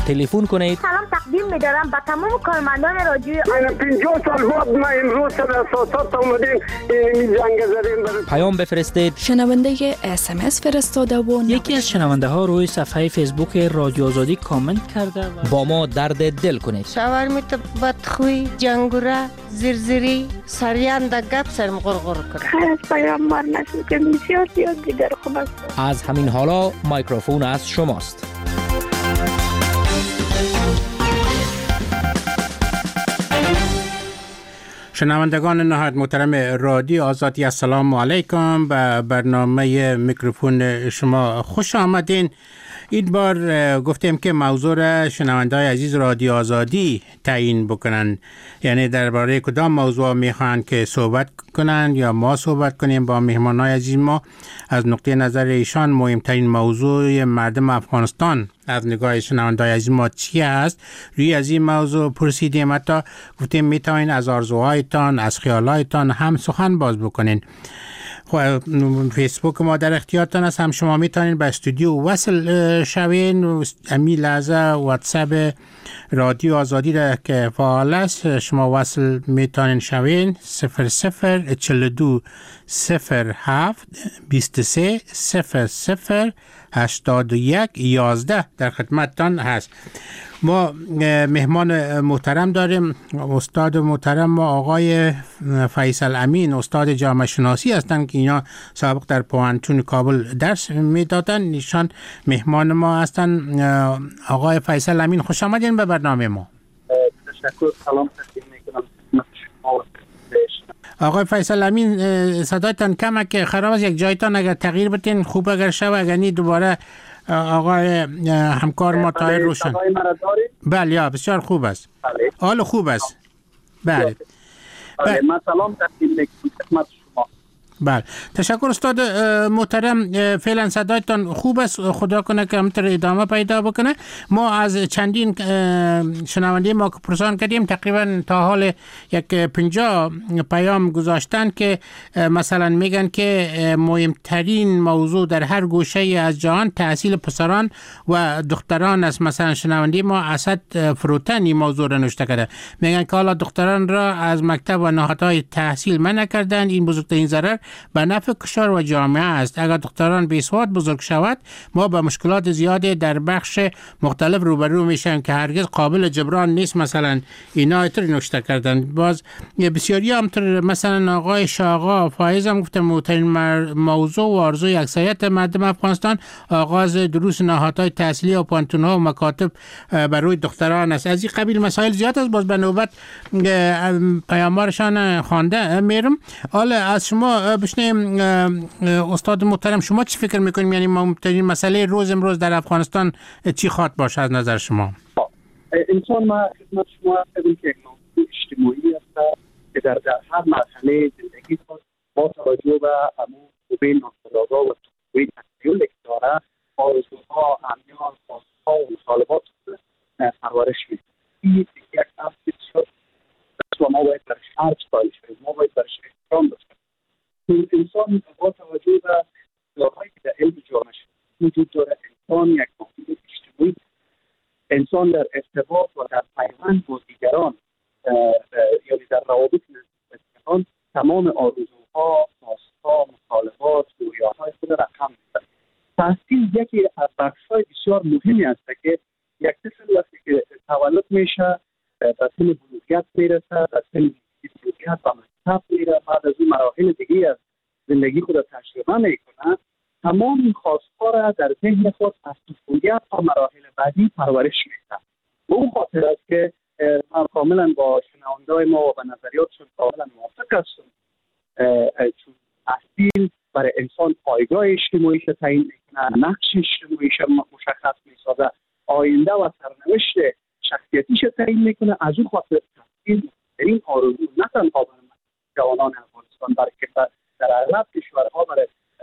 تلفن کنید. سلام تقدیم می‌دارم به تمام کارمندان رادیو. من 50 سال بعد ما امروز سر اساسات اومدیم این زنگ زدیم. پیام بفرستید. شنونده SMS فرستاده و یکی از شنونده ها روی صفحه فیسبوک رادیو آزادی کامنت کرده و با ما درد دل کنید. شاورمیت بدخوی جنگوره زرزری سریان در گپ سرم غرغر کرد. خیر از پیامبر نشون که بسیار دیگر خوب است. از همین حالا میکروفون از شماست. شنوندگان نهایت محترم رادیو آزادی، السلام علیکم. به برنامه میکروفون شما خوش آمدین. این بار گفتیم که موضوع را شنونده‌های عزیز رادیو آزادی تعیین بکنن، یعنی درباره کدام موضوع میخوان که صحبت کنن یا ما صحبت کنیم با مهمانای عزیز ما. از نقطه نظر ایشان مهمترین موضوع مردم افغانستان از نگاه شنونده‌های عزیز ما چی است؟ روی از این موضوع پرسیدیم، حتی گفتیم میتونین از آرزوهایتان، از خیالایتان هم سخن باز بکنین. فیسبوک ما در اختیارتان است، هم شما میتونین به استودیو وصل شوین. امی لحظه واتساپ رادیو آزادی را که فعال است شما وصل میتونین شوین 0042 07 23 00 81 11 در خدمتتان هست. ما مهمان محترم داریم، استاد محترم ما آقای فیصل امین، استاد جامعه شناسی هستند که اینا سابق در پوهنتون کابل درس میدادن. ایشان مهمان ما هستند. آقای فیصل امین خوش آمدین به برنامه ما. تشکر. سلام تقدیم میکنم خدمت شما. آقای فیصل امین صدایتان کمه که خراب است، یک جایتان اگر تغییر بتین خوب، اگر شوه اگر نی دوباره آقای همکار ما طاهر روشن. بله یا بسیار خوب است. حال خوب است. بله. من سلام تقدیم میکنم خدمت شما. بله تشکر استاد محترم. فعلا صدایتان خوب است، خدا کنه که همینطور ادامه پیدا بکنه. ما از چندین شنونده ما که پرسان کردیم تقریبا تا حال یک 50 پیام گذاشتن که مثلا میگن که مهمترین موضوع در هر گوشه از جهان تحصیل پسران و دختران است. مثلا شنونده ما اسد فروتن این موضوع را نوشته کرده، میگن که حالا دختران را از مکتب و نهادهای تحصیل منع کردن، این بزرگترین ضرر به نفع کشور و جامعه است. اگر دختران بیسواد بزرگ شود ما به مشکلات زیادی در بخش مختلف روبرو میشیم که هرگز قابل جبران نیست. مثلا اینا اینطوری نوشته کردن. باز بسیاری همطور مثلا آقای شاقا فایز هم گفتن مهمترین موضوع و آرزوی اکثریت مردم افغانستان آغاز دروس نهادهای تحصیلی و پانتون‌ها و مکاتب بر روی دختران است. از این قبیل مسائل زیاد است. باز به نوبت پیامبرشان خوانده میرم. حالا از شما بشنیم استاد محترم، شما چی فکر میکنیم؟ یعنی مهمترین مسئله روز امروز در افغانستان چی خواهد باشه از نظر شما؟ انسان ما خدمت شما هستیم که یک موضوع اجتماعی است که در هر مرحله زندگی خود با توجه به امور خوبی ناخودآگاه و توی تخیل که داره آرزوها، امیال، خواستها و مطالبات پرورش میده. این یک اصل بسیار و ما باید برش ارج قائل شویم، ما باید برش احترام داشته. انسان با توجه به راههایی که در علم جامعه وجود داره، انسان یک موجود اجتماعی، انسان در ارتباط و در پیوند با دیگران یعنی در روابط نزدیک دیگران تمام آرزوها، خواستها، مطالبات، رویاهای خود را رقم می‌زنه. تحصیل یکی از بخش‌های بسیار مهمی است که یک طفل وقتی که تولد میشه به سن بلوغیت میرسه، به سن بلوغیت و مکتب میره، بعد از اون مراحل دیگه از زندگی خود را تجربه میکنه، تمام این خواستها را در ذهن خود از طفولیت تا مراحل بعدی پرورش میده. به اون خاطر است که من کاملا با شنونده‌های ما و به نظریاتشون کاملا موافق هستم، چون تحصیل برای انسان پایگاه اجتماعیش تعیین میکنه، نقش اجتماعیش مشخص میسازه، آینده و سرنوشت شخصیتیش تعیین میکنه. از اون خاطر تحصیل در این آرزو نه تنها برای جوانان افغانستان بلکه در اغلب کشورها برای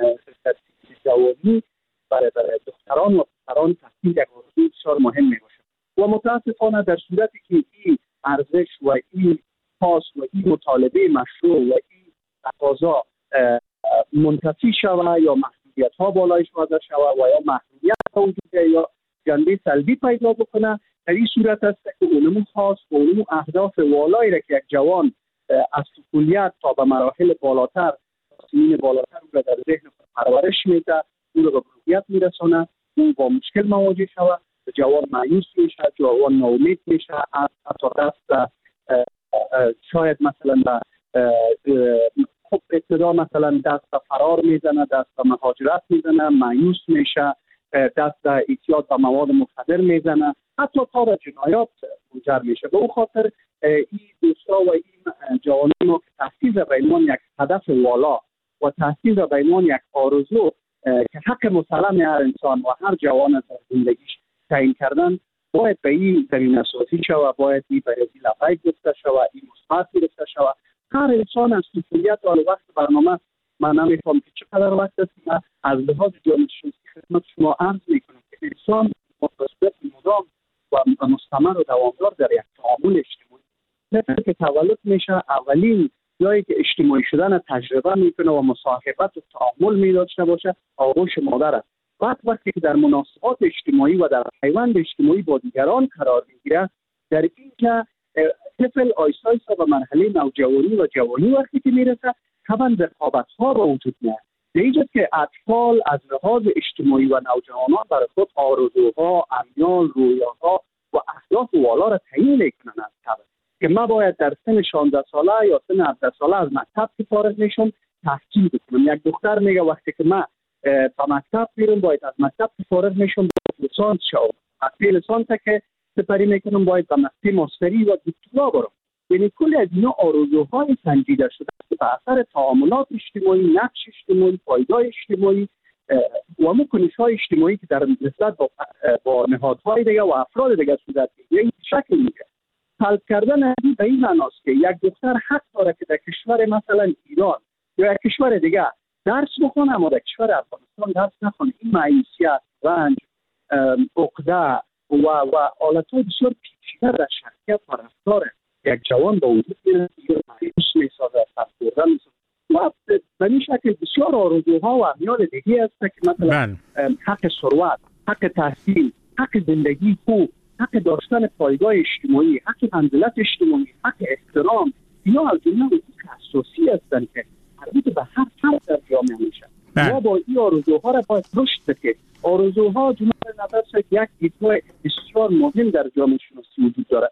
جوانی برای دختران و پسران تحصیل یک آرزو بسیار مهم میباشه و متاسفانه در صورتی که این ارزش و این خاص و این مطالبه مشروع و این تقاضا منتفی شود یا محدودیت ها بالایش وارد شود و یا محدودیت وجود یا جنبه سلبی پیدا بکنه، در این صورت است که علوم خاص و علوم اهداف والایی را که یک جوان از طفولیت تا به مراحل بالاتر، سنین بالاتر رو در ذهن پرورش میده، او را به بلوغیت میرسونه، او با مشکل مواجه شود، جوان مایوس میشه، جوان ناامید میشه، حتی دست شاید مثلا خب ابتدا مثلا دست به فرار میزنه، دست به مهاجرت میزنه، مایوس میشه، دست به اعتیاد به مواد مخدر میزنه، حتی تا به جنایات منجر میشه. به اون خاطر این دوستا و این جوانان ما که تحصیل را به عنوان یک هدف والا و تحصیل را به عنوان یک آرزو که حق مسلم هر انسان و هر جوان در زندگیش تعیین کردن، باید به این زمینه سازی شود، باید این به این لبیک گفته شود، این مثبت گرفته شود. هر انسان از طفولیت تا وقت برنامه، من نمی‌فهمم که چقدر وقت است، من از لحاظ جامعه شناسی خدمت شما عرض میکنم که انسان متوسط مدام و مستمر و دوامدار در یک تعامل اجتماعی مثل که تولد میشه، اولین جایی که اجتماعی شدن تجربه میکنه و مصاحبت و تعامل میداشته باشه آغوش مادر است. بعد وقتی که در مناسبات اجتماعی و در پیوند اجتماعی با دیگران قرار میگیره، در اینجا طفل آیسته آیسته به مرحله نوجوانی و جوانی وقتی که میرسه طبعا رقابت ها به وجود میاد. در اینجاست که اطفال از لحاظ اجتماعی و نوجوانان برای خود آرزوها، امیال، رویاها و اهداف والا را تعیین میکنن از قبل که من باید در سن 16 ساله یا سن 17 ساله از مکتب که فارغ میشم تحصیل بکنم. یک دختر میگه وقتی که من به مکتب میرم باید از مکتب که فارغ میشم لیسانس شوم، از لیسانس که سپری میکنم باید به مقطع ماستری و دکترا برم. یعنی کل از اینا آرزوهای سنجیده شده که به اثر تعاملات اجتماعی، نقش اجتماعی، پایدای اجتماعی و کنش‌های اجتماعی که در نسبت با نهادهای دیگه و افراد دیگه صورت میگیره این شکل میگیره. سلب کردن از به این معناست که یک دختر حق داره که در کشور مثلا ایران یا یک کشور دیگه درس بخونه، اما در کشور افغانستان درس نخونه. این مایوسیت، رنج، عقده و حالتهای بسیار پیچیده در شخصیت و رفتار یک جوان با وجود میاد که مایوس میسازه، از خوردن میسازه و به این شکل بسیار آرزوها و امیال دیگه هست که مثلا حق ثروت، حق تحصیل، حق زندگی خوب، حق داشتن پایگاه اجتماعی، حق منزلت اجتماعی، حق احترام، اینا از جمله اساسی هستند که مربوط به هر فرد در جامعه میشن. ما با این آرزوها را باید رشد بدیم. آرزوها جمله نفس یک دیدگاه بسیار مهم در جامعه شناسی وجود داره.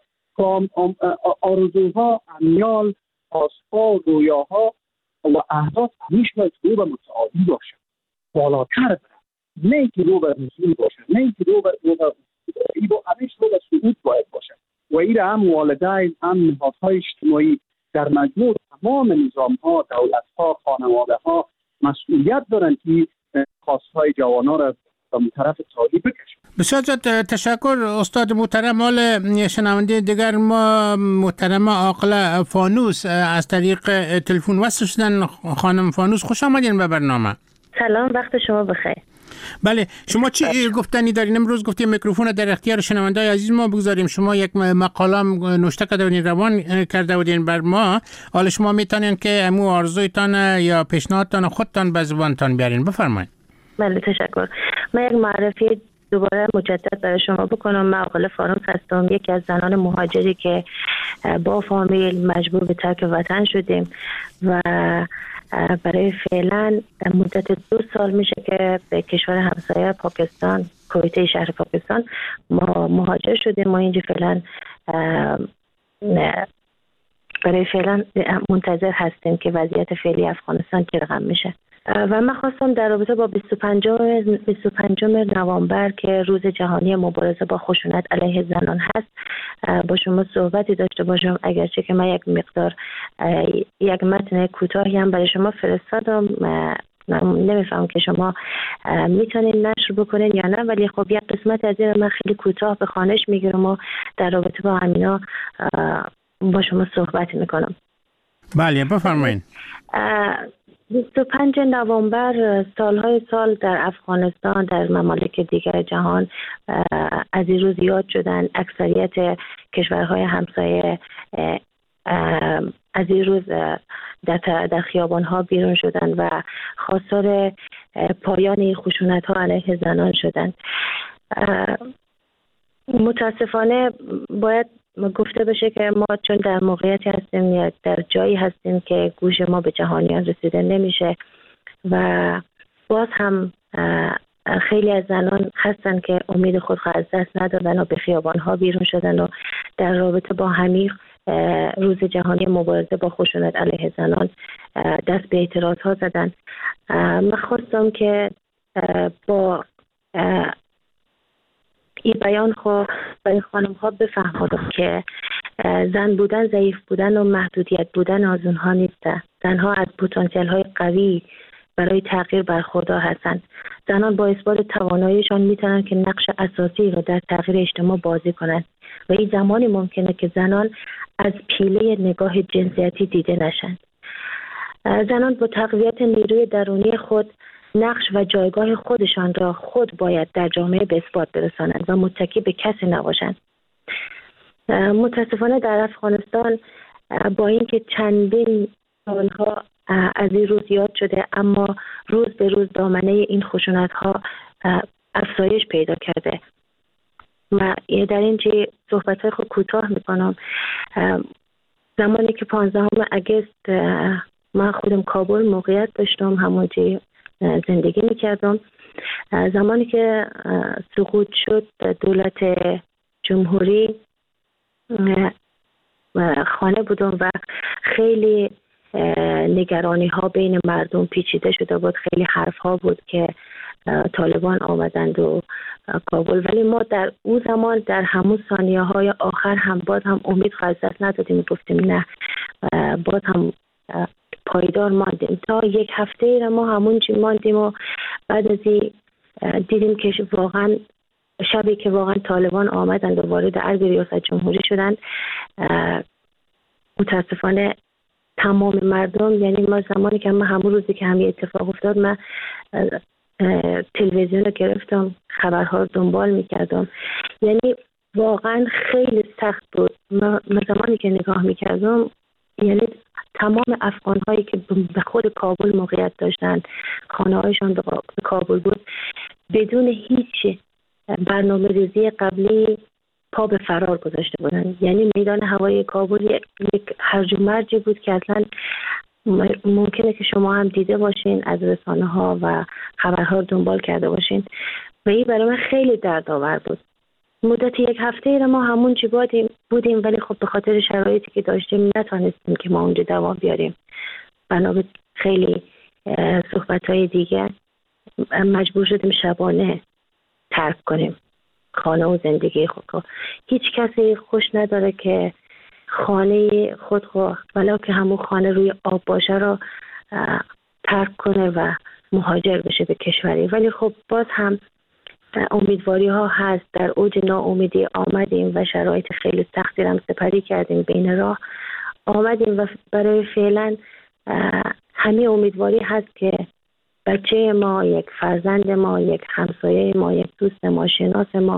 آرزوها، امیال، آسفا، رویاها و اهداف همیشه باید رو به متعالی باشه، بالاتر بره، نه که رو به نزول باشه، نه که رو به همیشه رو به صعود باید باشه. و این هم والدین، هم نهادهای اجتماعی در مجموع تمام نظام‌ها، دولت‌ها، خانواده‌ها مسئولیت دارند که خواست‌های جوانان را به طرف تعالی بکشن. بسیار تشکر استاد محترم. مال شنونده دیگر ما محترم عاقله فانوس از طریق تلفن وصل شدن. خانم فانوس خوش آمدین به برنامه. سلام، وقت شما بخیر. بله، شما چی گفتنی دارین؟ امروز گفتیم میکروفون در اختیار شنونده‌های عزیز ما بگذاریم. شما یک مقاله نوشته کرده بودین، روان کرده بودین بر ما. حالا شما میتونین که امو آرزویتان یا پیشنهادتان خودتان به زبانتان بیارین. بفرمایید. بله، تشکر. من یک معرفی دوباره مجدد برای شما بکنم. من عاقله فانوس هستم، یکی از زنان مهاجری که با فامیل مجبور به ترک وطن شدیم و برای فعلا مدت 2 سال میشه که به کشور همسایه پاکستان، کویته شهر پاکستان ما مهاجر شدیم. ما اینجا فعلا برای فعلا منتظر هستیم که وضعیت فعلی افغانستان چه رقم میشه. و من خواستم در رابطه با 25 نوامبر که روز جهانی مبارزه با خشونت علیه زنان هست با شما صحبتی داشته باشم، اگرچه که من یک مقدار یک متن کوتاهی هم برای شما فرستادم. نمیفهم که شما میتونین نشر بکنین یا نه، ولی خب یک قسمت از این من خیلی کوتاه به خوانش میگیرم و در رابطه با همینا با شما صحبت میکنم. بله، بفرمایید. 25 نوامبر سالهای سال در افغانستان، در ممالک دیگر جهان از این روز یاد شدن. اکثریت کشورهای همسایه از این روز در خیابان‌ها بیرون شدن و خواستار پایان خشونت‌ها علیه زنان شدن. متاسفانه باید گفته بشه که ما چون در موقعیتی هستیم یا در جایی هستیم که گوش ما به جهانیان رسیده نمیشه و باز هم خیلی از زنان هستن که امید خود را از دست ندادن و به خیابان‌ها بیرون شدن و در رابطه با همین روز جهانی مبارزه با خشونت علیه زنان دست به اعتراض‌ها زدن. من خواستم که با این بیان خود برای خانم‌ها بفهمانم که زن بودن ضعیف بودن و محدودیت بودن از اونها نیسته. زنها از پتانسیل‌های قوی برای تغییر برخوردار هستند. زنان با اثبات تواناییشان میتونن که نقش اساسی رو در تغییر اجتماع بازی کنند و این زمانی ممکنه که زنان از پیله نگاه جنسیتی دیده نشند. زنان با تقویت نیروی درونی خود نقش و جایگاه خودشان را خود باید در جامعه به اثبات برسانند و متکی به کسی نباشند. متاسفانه در افغانستان با اینکه چندین سالها از این روز یاد شده، اما روز به روز دامنه این خشونت ها افزایش پیدا کرده. و در اینجا صحبت های خود کوتاه میکنم. زمانی که 15 اگست من خودم کابل موقعیت داشتم، همونجا زندگی میکردم. زمانی که سقوط شد دولت جمهوری، خانه بودم و خیلی نگرانی ها بین مردم پیچیده شده بود. خیلی حرف ها بود که طالبان آمدند و کابل، ولی ما در اون زمان در همون ثانیه های آخر هم باز هم امید از دست ندادیم، گفتیم نه، باز هم پایدار ماندیم تا یک هفته را ما همونجا ماندیم و بعد از دیدیم که واقعا شبی که واقعا طالبان آمدند و وارد ارگ ریاست جمهوری شدند، متاسفانه تمام مردم، یعنی ما زمانی که من همون روزی که همین اتفاق افتاد من تلویزیون رو گرفتم، خبرها رو دنبال میکردم، یعنی واقعا خیلی سخت بود. من زمانی که نگاه میکردم، یعنی تمام افغان هایی که به خود کابل موقعیت داشتن، خانه هایشان به کابل بود، بدون هیچ برنامه ریزی قبلی پا به فرار گذاشته بودن. یعنی میدان هوایی کابل یک هرج و مرجی بود که اصلا ممکنه که شما هم دیده باشین، از رسانه ها و خبرها دنبال کرده باشین و این برای من خیلی دردآور بود. مدت یک هفته را ما همونجا بودیم، ولی خب به خاطر شرایطی که داشتیم نتونستیم که ما اونجا دوام بیاریم. بنابراین خیلی صحبت‌های دیگه مجبور شدیم شبانه ترک کنیم خانه و زندگی خود. هیچ کسی خوش نداره که خانه خود ولو که همون خانه روی آب باشه رو ترک کنه و مهاجر بشه به کشوری. ولی خب باز هم امیدواری ها هست. در اوج ناامیدی آمدیم و شرایط خیلی سختی هم سپری کردیم، بین راه آمدیم و برای فعلا همه امیدواری هست که بچه ما، یک فرزند ما، یک همسایه ما، یک دوست ما، شناس ما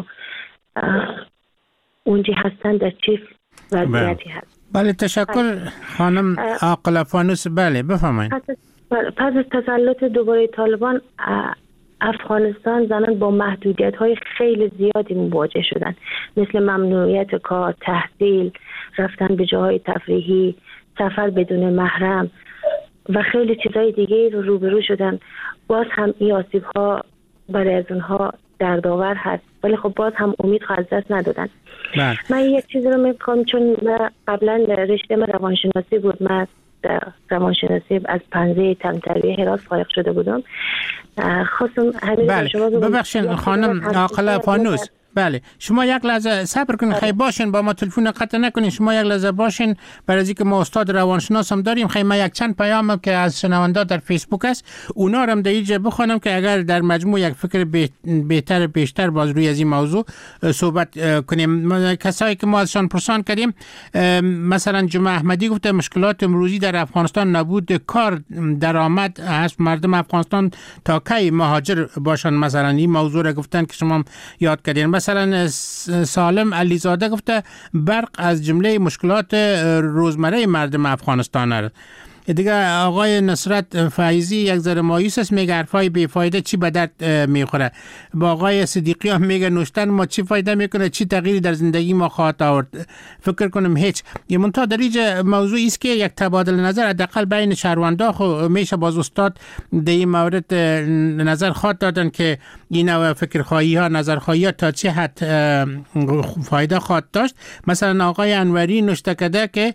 اونجا هستن در چه وضعیتی هست. بله تشکر خانم عاقله فانوس. بله بفرمایید. پس از تسلط دوباره طالبان افغانستان زنان با محدودیت‌های خیلی زیادی مواجه شدن، مثل ممنوعیت کار، تحصیل، رفتن به جاهای تفریحی، سفر بدون محرم و خیلی چیزای دیگه رو روبرو شدن. باز هم این آسیب‌ها برای از اونها دردآور هست، ولی خب باز هم امید از دست ندادن. من یک چیز رو میگم، چون من قبلا رشته من روانشناسی بود، من روانشناسی از پنجه تربیه هرات فارغ شده بودم. خواستم همین شما ببخشید خانم عاقله فانوس. بله شما یک لحظه صبر کنید، خیلی باشین، با ما تلفن قطع نکنین، شما یک لحظه باشین، برای اینکه ما استاد روانشناس هم داریم. خیلی ما یک چند پیام که از شنوندا در فیسبوک است، اونا رو هم در اینجا بخونم که اگر در مجموع یک فکر بیشتر باز روی از این موضوع صحبت کنیم. کسایی که ما ازشان پرسان کردیم، مثلا جمعه احمدی گفته مشکلات امروزی در افغانستان نبود کار، درآمد هست، مردم افغانستان تا کی مهاجر باشن. مثلا این موضوع را گفتن که شما یاد کردین. مثلا سالم علیزاده گفته برق از جمله مشکلات روزمره مردم افغانستان است. دیگه آقای نصرت فایزی یک ذره مایوس است، میگه حرفای بیفایده چی به درد میخوره. با آقای صدیقی هم میگه نوشتن ما چی فایده میکنه، چی تغییری در زندگی ما خواهد آورد. فکر کنم هیچ. یه منتها در اینجا موضوعی است که یک تبادل نظر حداقل بین شهروندا خو میشه باز استاد در این مورد نظر خواهد دادن که این فکرخواهی ها نظرخواهی ها تا چه حد فایده خواهد داشت. مثلا آقای انوری نوشته کرده که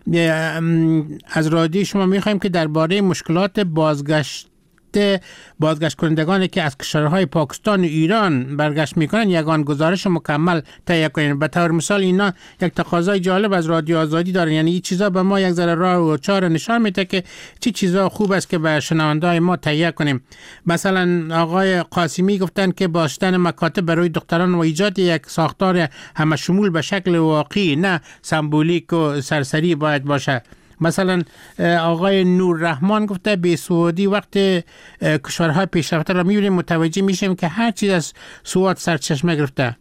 از رادیو شما میخوایم که درباره مشکلات بازگشت کنندگانی که از کشورهای پاکستان و ایران برگشت میکنن یگان گزارش مکمل تهیه کنین. به طور مثال اینا یک تقاضای جالب از رادیو آزادی دارن، یعنی این چیزا به ما یک ذره راه و چاره نشان میده که چی چیزا خوب است که به شنونده‌های ما تهیه کنیم. مثلا آقای قاسمی گفتن که باشتن مکاتب برای دختران و ایجاد یک ساختار همه شمول به شکل واقعی نه سمبولیک و سرسری باید باشه. مثلا آقای نوررحمان گفته به سعودی وقت کشورهای پیشرفته را میبینیم متوجه میشیم که هر چیز از سعود سرچشمه گرفته.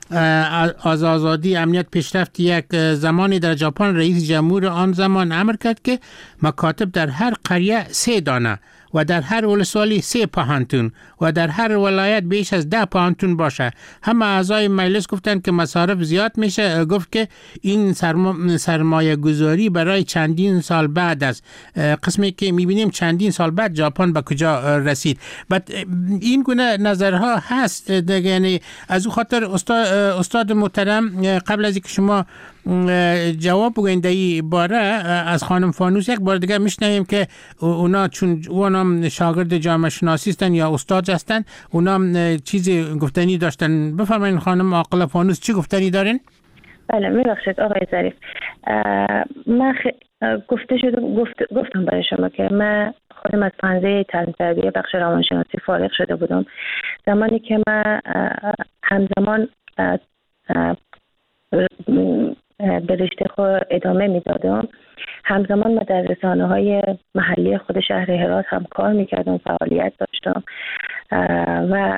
از آزادی امنیت پیشرفت یک زمانی در ژاپن رئیس جمهور آن زمان امر کرد که مکاتب در هر قریه 3 دانه و در هر ولسوالی 3 پوهنتون و در هر ولایت بیش از 10 پوهنتون باشه. همه اعضای مجلس گفتند که مصارف زیاد میشه. گفت که این سرمایه گذاری برای چندین سال بعد است. قسمی که میبینیم چندین سال بعد ژاپن به کجا رسید. بعد این گونه نظرها هست. یعنی از او خاطر استاد محترم قبل از اینکه شما جواب بگوین در این باره از خانم فانوس یک بار دیگه میشنویم که اونا چون اونا شاگرد جامعه شناسی هستن یا استاد هستن اونا چیزی گفتنی داشتن. بفرمایید خانم عاقله فانوس چی گفتنی دارین؟ بله میبخشید آقای ظریف، من گفتم برای شما که من خودم از پنجه تعلیم تربیه بخش روانشناسی فارغ شده بودم. زمانی که من همزمان به رشته خود ادامه میدادم، همزمان من در رسانه‌های محلی خود شهر هرات هم کار میکردم، فعالیت داشتم و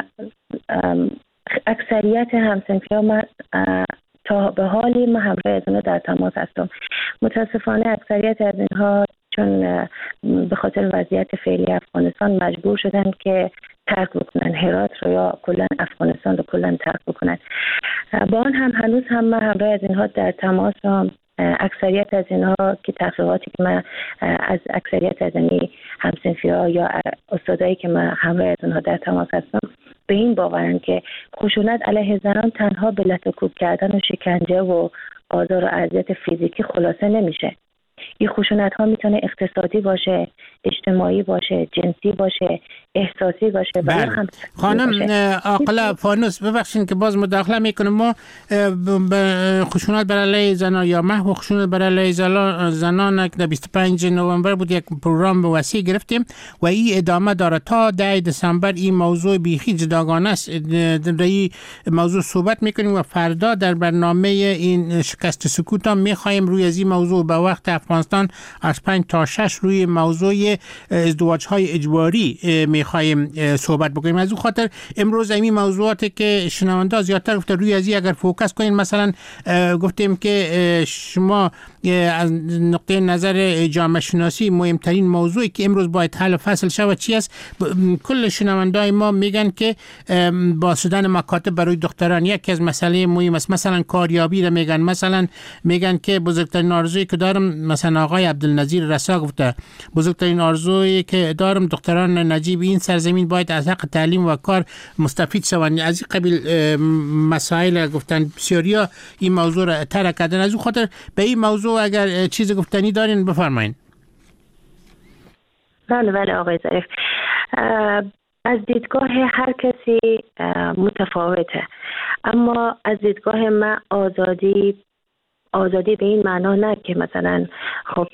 اکثریت همسنفی‌ها من تا به حالی من همراه از اونها در تماس هستم. متاسفانه اکثریت از اینها چون به خاطر وضعیت فعلی افغانستان مجبور شدن که ترک بکنن هرات رو یا کلا افغانستان رو کلا ترک بکنن. با آن هم هنوز هم من همراه از اینها در تماس هم. اکثریت از اینها که تحقیقاتی که من از اکثریت از این همسنفی‌ها یا استادایی که من همراه از اونها در تماس هستم به این باورن که خشونت علیه زنان تنها به لطمه کوب کردن و شکنجه و آزار و اذیت فیزیکی خلاصه نمیشه. این خشونت ها میتونه اقتصادی باشه، اجتماعی باشه، جنسی باشه، احساسی باشه. بله. خانم عاقله فانوس ببخشید که باز مداخله میکنم. ما خشونت بر علیه زنان یا محو خشونت بر علیه زنان در 25 نوامبر بود یک پروگرام وسیع گرفتیم و این ادامه داره تا 10 دسامبر. این موضوع بیخی جداگانه است. در این موضوع صحبت میکنیم و فردا در برنامه این شکست سکوت هم میخوایم روی از این موضوع به وقت افغانستان از 5 تا 6 روی موضوع ازدواج‌های اجباری می‌خوایم صحبت بکنیم. از اون خاطر امروز این موضوعاتی که شنونده زیادتر گفته روی ازی اگر فوکس کنین، مثلا گفتیم که شما از نقطه نظر جامعه شناسی مهمترین موضوعی که امروز باید حل فصل شود چی است؟ کل شنونده‌های ما میگن که باز شدن مکاتب برای دختران یکی از مسئله مهم است. مثلا کاریابی رو میگن، مثلا میگن که بزرگترین آرزویی که دارم، مثلا آقای عبدالنظیر رسا گفته بزرگترین آرزویی که دارم دختران نجیب این سرزمین باید از حق تعلیم و کار مستفید شوند. از این قبیل مسائل گفتن بسیاریا این موضوع را طرح کردن. از اون خاطر به این موضوع اگر چیز گفتنی دارین بفرمایید. بله آقای ظریف، از دیدگاه هر کسی متفاوته، اما از دیدگاه من آزادی به این معنا نه که مثلا خب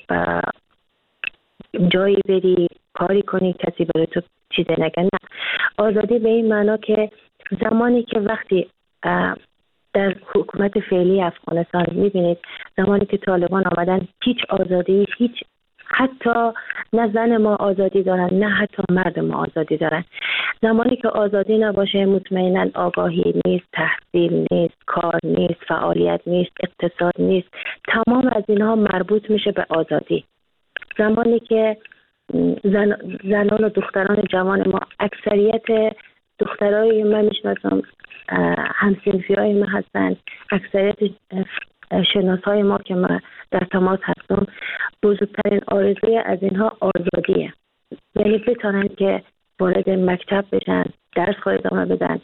جایی بری کاری کنی کسی برای تو چیزی نگه. نه، آزادی به این معنا که زمانی که وقتی در حکومت فعلی افغانستان میبینید زمانی که طالبان آمدن هیچ آزادی، هیچ، حتی نه زن ما آزادی دارن نه حتی مرد ما آزادی دارن. زمانی که آزادی نباشه مطمئنا آگاهی نیست، تحصیل نیست، کار نیست، فعالیت نیست، اقتصاد نیست. تمام از اینها مربوط میشه به آزادی. زمانی که زنان و دختران جوان ما، اکثریت دخترای من میشناسم همسنفی های من هستن، اکثریت شناس های ما که من در تماس هستم، بزرگترین آرزوی از اینها آزادیه. یعنی بتونن که وارد مکتب بشن، درس ادامه بدن،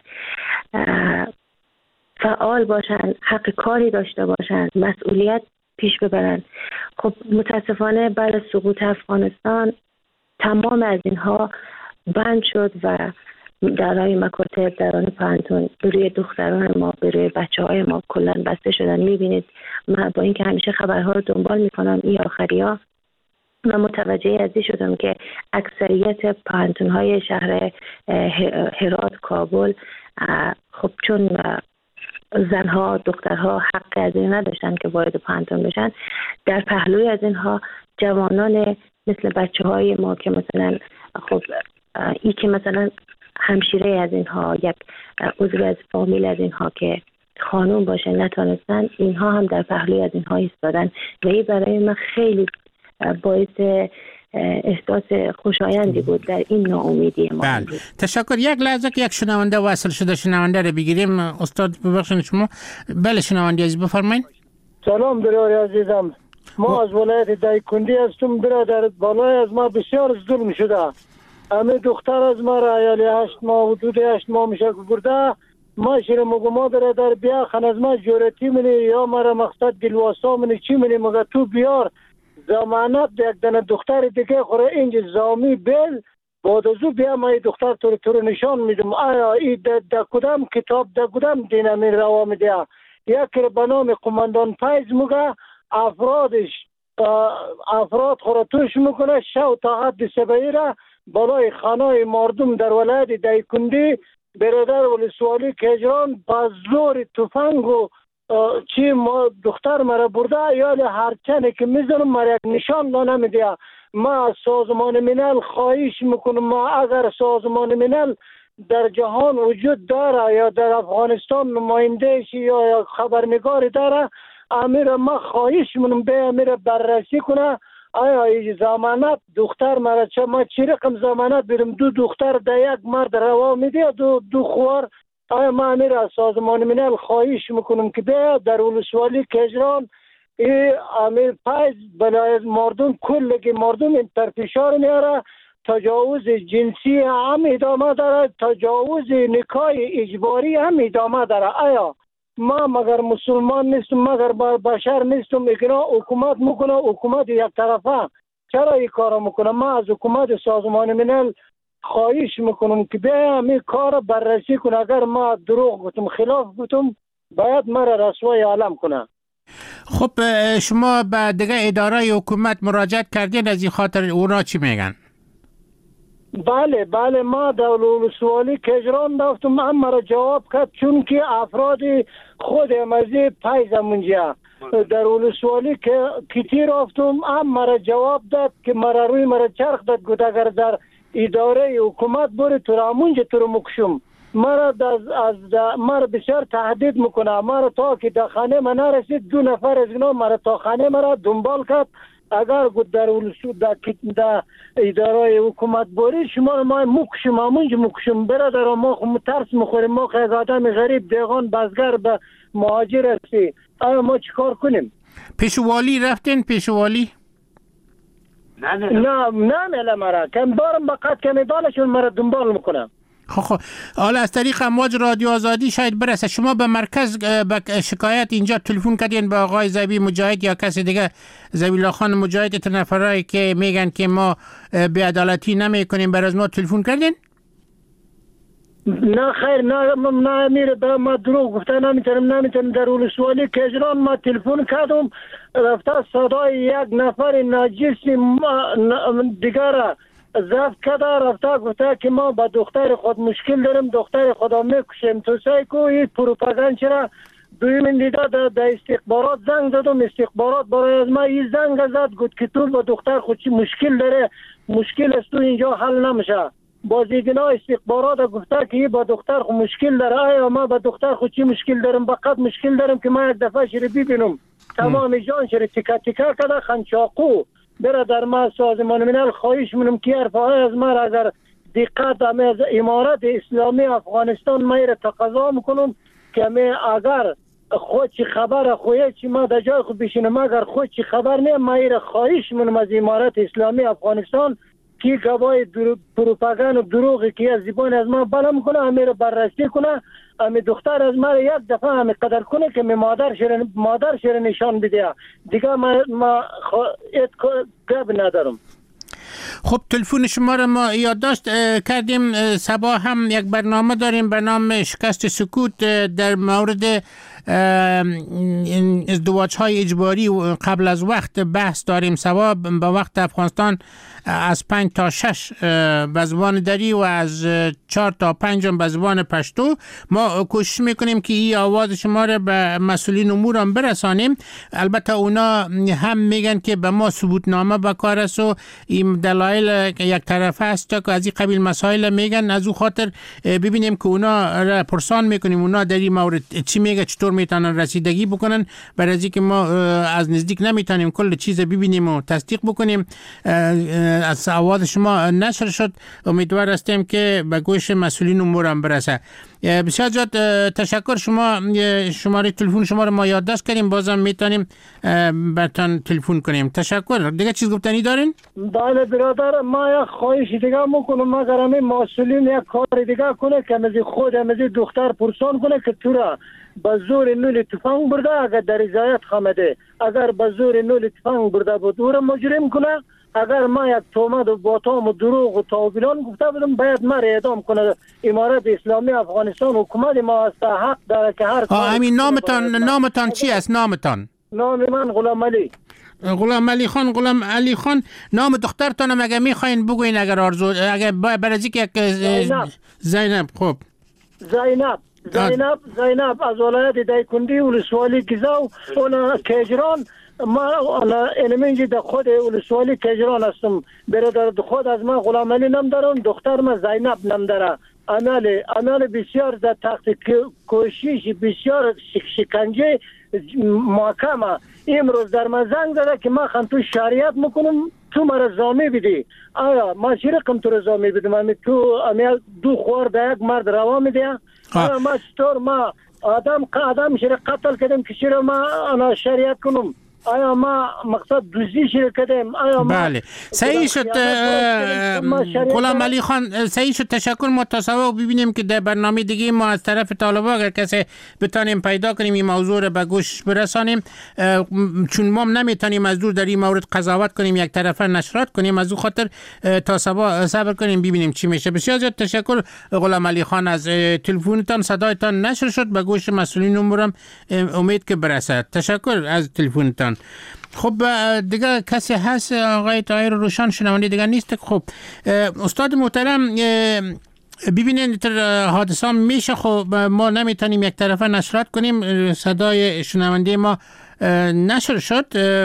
فعال باشن، حق کاری داشته باشن، مسئولیت پیش ببرن. خب متاسفانه بعد از سقوط افغانستان تمام از اینها بند شد و درهای مکاتب، دران پانتون به روی دختران ما، به روی بچه های ما کلا بسته شدن. میبینید من با اینکه همیشه خبرها رو دنبال میکنم این آخری ها من متوجه از این شدم که اکثریت پانتون های شهر هرات، کابل، خب چون زنها، دخترها حق از این نداشتن که وارد پانتون بشن، در پهلوی از اینها جوانان مثل بچه های ما که مثلا خب ای که مثلا همشیره از اینها، یک عضو از فامیل از اینها که خانوم باشه نتونستن، اینها هم در پهلوی از اینها ایستادن و این برای من خیلی باعث احساس خوشایندی بود در این ناامیدی ما. بله، تشکر. یک لحظه که یک شنونده وصل شده، شنونده رو بگیریم. استاد ببخشید شما. بله شنونده عزیز بفرمایید. سلام برادر عزیزم، ما از ولایت دایکندی هستم برادر. بالای از ما بسیار ظلم شده. همه دختر از ما را ایالی 8 ماه حدود 8 ماه میشه گرده. ما شیر مگو ما برادر بیا خن از ما جورتی منی یا مرا مقصد گلواسا منی چی منی مگه تو بیار زمانت یک دن دختر دیگه خوره اینج زامی بیل بادزو بیا ما ای دختر تو نشان میدم. آیا ای در کدام کتاب در کدام دین من روا میده؟ یک به نام قماندان فیض مگه افراد خوره توش میکنه شو تا حد سبعی را بالای خانه مردم در ولایت دایکندی برادر ولسوالی کجران با زور تفنگ و چی دختر مرا برده یا هر چنه که میزنم مرا یک نشان نمیده. ما سازمان ملل خواهش میکنم ما اگر سازمان ملل در جهان وجود داره یا در افغانستان نمایندهش یا خبرنگاری داره، امیر ما خواهش میکنم به امیر بررسی کنه آیا این ضمانت دختر مرا چه ما چی رقم ضمانت بدم؟ دو دختر در یک مرد روا میده، دو خوار. آیا ما امیر از سازمان ملل خواهش میکنم که به در ولسوالی کجران امیر فیض بلای مردم کلگی مردم این ترفشار میاره، تجاوز جنسی هم ادامه داره، تجاوز نکاح اجباری هم ادامه داره. آیا ما مگر مسلمان نیستم، مگر بشر نیستم؟ اگرا حکومت میکنه، حکومت یک طرفه چرا این کار میکنه؟ ما از حکومت سازمان ملل خواهش میکنم که به همین کار بررسی کنه. اگر ما دروغ گفتم، خلاف گفتم، باید مرا رسوای عالم کنه. خب شما به دیگه اداره حکومت مراجعت کردین از این خاطر اونا چی میگن؟ بله ما در ولسوالی کجران رفتم، هم مرا جواب کرد چون که افراد خود امازی پایز منجا در ولسوالی که کتی رفتم، هم مرا جواب داد که مرا روی مرا چرخ داد گفت اگر در اداره حکومت بری تو را منجا تو رو مکشم. مرا بسیار تهدید میکنه. مرا تا که در خانه من نرسید 2 نفر از اینا مرا تا خانه مرا دنبال کرد. اگر در اداره حکومت بری شما ما مکشم، همونجا مکشم. برادر ما ترس میخوریم، ما که آدم غریب دیگان بازگر به مهاجر هستی. آیا ما چیکار کنیم؟ پیشوالی رفتین؟ پیشوالی؟ نه مله مرا کم بارم بقید کمی بالشون مرا دنبال میکنم. خب حالا از طریق امواج رادیو آزادی شاید برسه. شما به مرکز به شکایت اینجا تلفن کردین به آقای زبی مجاهد یا کسی دیگه، زبیلا خان مجاهد، نفرایی که میگن که ما بی‌عدالتی نمیکنیم، برای ما تلفن کردین؟ نه خیر، نه میره به ما دروغ گفته نمیتونم. در ولسوالی کجران ما تلفن کردم، رفته صدای یک نفر ناجنس دیگر ضبط کرده، رفته گفته که ما با دختر خود مشکل داریم، دختر خدا میکشیم. تو سعی کو این پروپاگاند چرا؟ دویم دیده در استخبارات زنگ دادم، استخبارات برای از ما این زنگ زد گفت که تو با دختر خود چی مشکل داره، مشکل است تو اینجا حل نمیشه. بازیگنا استخبارات گفته که با دختر خود مشکل داره. آیا ما با دختر خود چی مشکل داریم؟ فقط مشکل داریم که ما یک دفعه شری ببینم تمام جان شری تیکا تیکا کرده، خنچاقو برادر ما سازمان ملل خواهش منم که حرفهای از ما اگر دقت از امارت اسلامی افغانستان ما را تقاضا میکنم که ما اگر خود چی خبر خویه چی ما در جای خود بشینم اگر خود چی خبر نیم ما را خواهش منم از امارت اسلامی افغانستان که گواه پروپاگاند و دروغی که از زبان از ما بالا میکنه همه را بررسی کنه، همه دختر از ما یک دفعه همه قدر کنه که مادر شیر نشان بده. دیگه ما گب ندارم. خب تلفن شما را ما یادداشت کردیم. صباح هم یک برنامه داریم به نام شکست سکوت در مورد ازدواج های اجباری قبل از وقت بحث داریم. صباح به وقت افغانستان از 5 تا 6 به زبان دری و از 4 تا 5 به زبان پشتو. ما کوشش میکنیم که این آواز شما را به مسئولین امور هم برسانیم. البته اونا هم میگن که به ما ثبوتنامه بکار است و این دلایل یک طرفه است که از این قبیل مسائل میگن. از او خاطر ببینیم که اونا را پرسان میکنیم اونا در این مورد چی میگه، چطور میتونن رسیدگی بکنن. برای از اینکه ما از نزدیک نمیتونیم کل چیز ببینیم و تصدیق بکنیم. از آواز شما نشر شد، امیدوار هستیم که به گوش مسئولین امور هم برسه. بسیار زیاد تشکر. شماره تلفن شما رو ما یادداشت کردیم، بازم میتونیم براتون تلفن کنیم. تشکر. دیگه چیز گفتنی دارین؟ بله برادر، ما یک خواهش دیگه میکنم اگر همین مسئولین یک کار دیگه کنه که از خود از دختر پرسان کنه که تو را به زور نول تفنگ برده، اگر در رضایت خامده اگر به زور نول تفنگ برده بود او را مجرم کنه. اگر ما یک تهمت و باطام و دروغ و تاویلان گفته بودم باید ما را اعدام کنه. امارت اسلامی افغانستان حکومت ما است حق داره که هر همین نامتان چی است؟ نام من غلام علی. غلام علی خان. نام دخترتان مگه میخواین بگوین اگر آرزو، اگر برای که زینب. خب زینب از ولایت دایکندی ولسوالی گیزو اون کجران. ما علمینجی در خود ولسوالی کجران هستم. برادر خود از ما غلام علی نام دارم، دختر ما زینب نام داره. عمل بسیار در تحت کوشش بسیار شکنجه محکمه. امروز در من زنگ زده که ما خواهم تو شریعت میکنم تو مرا زامی بدی. آیا ما چی رقم تو را زامی بدم؟ تو دو خوار در یک مرد روا میده؟ آیا ما چطور ما آدم شیر قتل کردم که شیر ما شریعت کنم؟ آیا ما مقصد دوزی شیر کردیم؟ بله صحیح شد غلام علی خان، صحیح شد. تشکر. متصاوب ببینیم که در برنامه دیگه ما از طرف طالبا اگر کسی بتانیم پیدا کنیم این موضوع رو به گوش برسانیم، چون ما نمیتونیم از دور در این مورد قضاوت کنیم، یک طرفه نشرات کنیم. از او خاطر تا صبر کنیم ببینیم چی میشه. بسیار زیاد تشکر غلام علی خان. از تلفنتان صدایتان نشر شد، به گوش مسئولین امورم امید که برسد. تشکر از تلفنتان. خب دیگه کسی هست؟ آقای طاهر روشن شنونده دیگه نیست. خب استاد محترم ببینید حادثه میشه، خب ما نمیتونیم یک طرفه نشرات کنیم. صدای شنونده ما نشر شد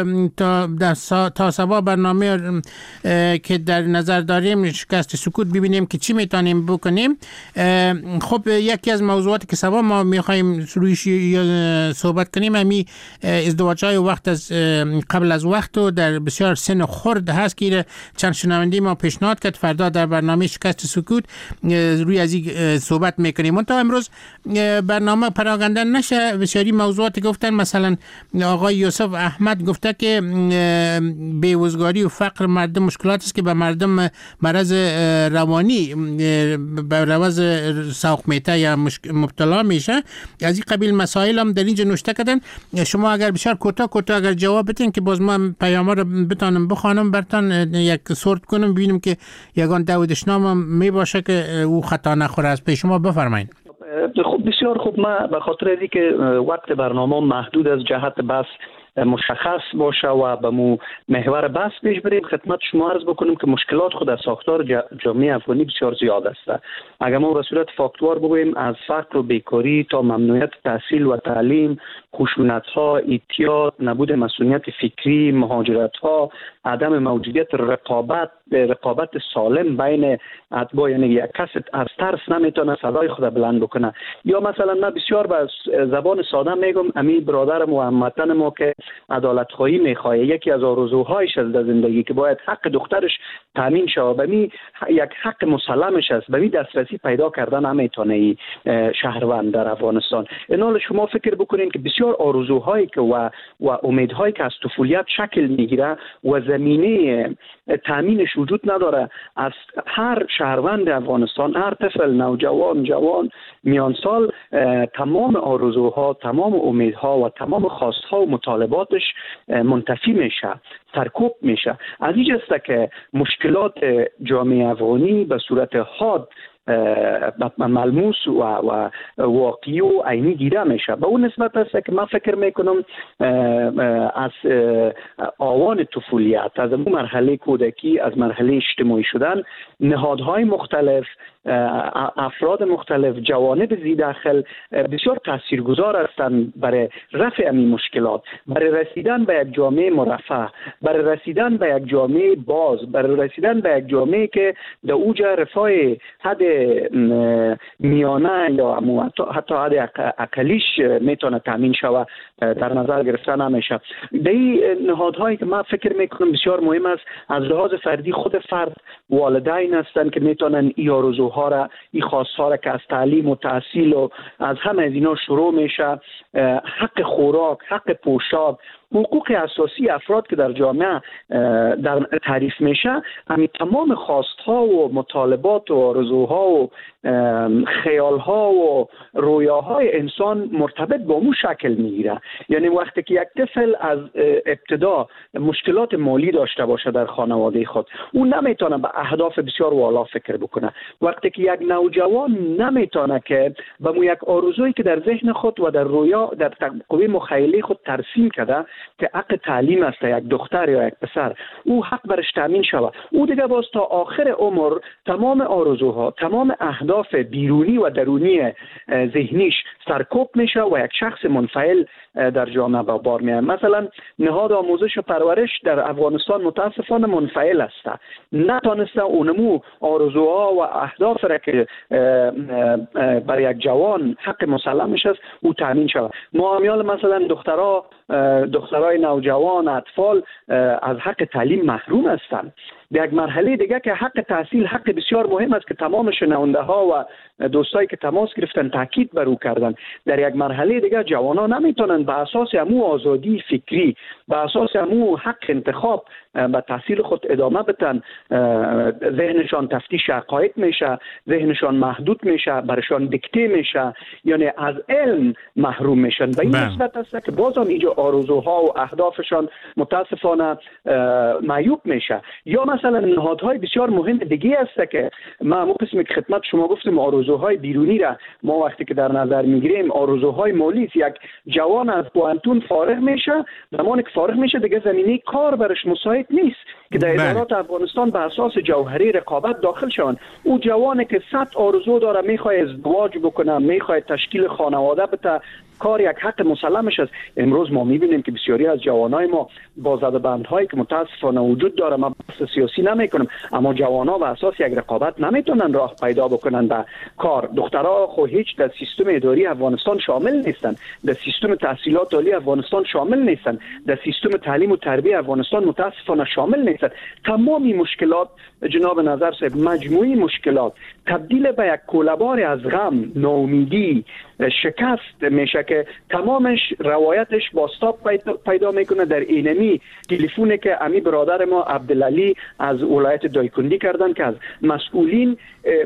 تا صبح برنامه که در نظر داریم شکست سکوت ببینیم که چی میتونیم بکنیم. خب یکی از موضوعاتی که صبح ما میخوایم رویش صحبت کنیم همین ازدواج های وقت از قبل از وقت و در بسیار سن خرد هست که چند شنونده ما پیشنهاد کرد فردا در برنامه شکست سکوت روی از این صحبت میکنیم. تا امروز برنامه پراکنده نشه. بسیاری موضوعاتی گفتن، مثلا آقای یوسف احمد گفته که بی‌روزگاری و فقر مردم مشکلات است که به مردم مرض روانی به روز سوق میته یا مبتلا میشه. از این قبیل مسائل هم در اینجا نوشته کردن. شما اگر بسیار کوتاه اگر جواب بدین که باز ما پیام رو بتونم بخوانم براتون یک سورت کنم ببینیم که یگان داودشنام می باشه که او خطا نخوره. از پیش شما بفرمایید. خب بسیار خوب. ما به خاطر اینکه وقت برنامه محدود از جهت بس مشخص باشه و به محور بحث پیش بریم، خدمت شما عرض بکنیم که مشکلات خود از ساختار جامعه افغانی بسیار زیاد است. اگر ما به صورت فاکتوار بگوییم از فقر و بیکاری تا ممنوعیت تحصیل و تعلیم، خشونت‌ها، اعتیاد، نبود مسئولیت فکری، مهاجرت‌ها، عدم موجودیت رقابت رقابت سالم بین اتباع، یعنی یک کس از ترس نمیتونه صدای خود بلند بکنه. یا مثلا من بسیار به زبان ساده میگم، امی برادرم و هموطن ما که عدالت خواهی میخواه، یکی از آرزوهایش از زندگی که باید حق دخترش تامین شود، به می یک حق مسلمش است، به می دسترسی پیدا کردن نمیتونه شهروند در افغانستان. اینال شما فکر بکنین که بسیار آرزوهایی که و امیدهایی که از طفولیت شکل میگیره و زمینه تامینش وجود نداره، از هر شهروند افغانستان، هر طفل، نوجوان، جوان، میان سال، تمام آرزوها، تمام امیدها و تمام خواستها و مطالباتش منتفی میشه، سرکوب میشه. از این جسته که مشکلات جامعه افغانی به صورت حاد ملموس و واقعی و عینی دیده میشه. به اون نسبت است که من فکر میکنم از آوان طفولیت، از اون مرحله کودکی، از مرحله اجتماعی شدن، نهادهای مختلف، افراد مختلف، جوانب زی داخل بسیار تاثیرگذار هستند برای رفع این مشکلات، برای رسیدن به یک جامعه مرفه، برای رسیدن به یک جامعه باز، برای رسیدن به یک جامعه که در اوج رفاه حد میانه یا حتی حد اقلیش میتونه تامین شود در نظر گرفته نمیشه. به این نهادهایی که من فکر میکنم بسیار مهم است، از لحاظ فردی خود فرد، والدین هستند که میتونن این آرزوها را، این خواستها را که از تعلیم و تحصیل و از همه از اینا شروع میشه، حق خوراک، حق پوشاک، حقوق اساسی افراد که در جامعه در تعریف میشه، همین تمام خواستها و مطالبات و آرزوها و خیالها و رویاهای انسان مرتبط با مو شکل میگیره. یعنی وقتی که یک طفل از ابتدا مشکلات مالی داشته باشه در خانواده خود، اون نمیتونه به اهداف بسیار والا فکر بکنه. وقتی که یک نوجوان نمیتونه که به مو یک آرزویی که در ذهن خود و در رویا، در قوه مخیله خود ترسیم کرده که حق تعلیم است، یک دختر یا یک پسر، او حق برش تامین شود، او دیگه باز تا آخر عمر تمام آرزوها، تمام اهداف بیرونی و درونی ذهنیش سرکوب میشه و یک شخص منفعل در جامعه به بار میاد. مثلا نهاد آموزش و پرورش در افغانستان متاسفانه منفعل است، نتونسته اونمو آرزوها و اهداف را که برای یک جوان حق مسلمش است او تامین شود. ما همیال مثلا دخترای نوجوان، اطفال از حق تعلیم محروم هستند. در یک مرحله دیگه که حق تحصیل حق بسیار مهم است که تمام شنونده ها و دوستایی که تماس گرفتن تاکید بر او کردن، در یک مرحله دیگه جوانان نمیتونن به اساس امو آزادی فکری، به اساس امو حق انتخاب به تحصیل خود ادامه بدن. ذهنشان تفتیش عقاید میشه، ذهنشان محدود میشه، برشان دیکته میشه، یعنی از علم محروم میشن. به این نسبت است که بازم اینجا آرزوها و اهدافشان متاسفانه معیوب میشه. یا مثلا نهادهای بسیار مهم دیگه است که ما همون قسمی که خدمت شما گفتیم آرزوهای بیرونی را ما وقتی که در نظر میگیریم، آرزوهای مالی. یک جوان از پوانتون فارغ میشه، زمانی که فارغ میشه دیگه زمینه کار برش مساعد نیست که در ادارات افغانستان به اساس جوهری رقابت داخل شون. او جوانی که 100 آرزو داره، میخواد ازدواج بکنه، میخواد تشکیل خانواده بده، کار یک حق مسلمش است. امروز ما میبینیم که بسیاری از جوانای ما با زدبندهایی که متاسفانه وجود داره، ما بحث سیاسی نمیکنم، اما جوانا به اساس یک رقابت نمیتونن راه پیدا بکنن به کار. دخترها خو هیچ در سیستم اداری افغانستان شامل نیستن، در سیستم تحصیلات عالی افغانستان شامل نیستن، در سیستم تعلیم و تربیت افغانستان متاسفانه شامل نیستن. تمامی مشکلات جناب نظر صاحب، مجموعی مشکلات تبدیل به یک کوله‌بار از غم، ناامیدی، شکست میشه که تمامش روایتش باستاب پیدا میکنه در اینمی تلفونی که امی برادر ما عبدالعلی از ولایت دایکندی کردن که از مسئولین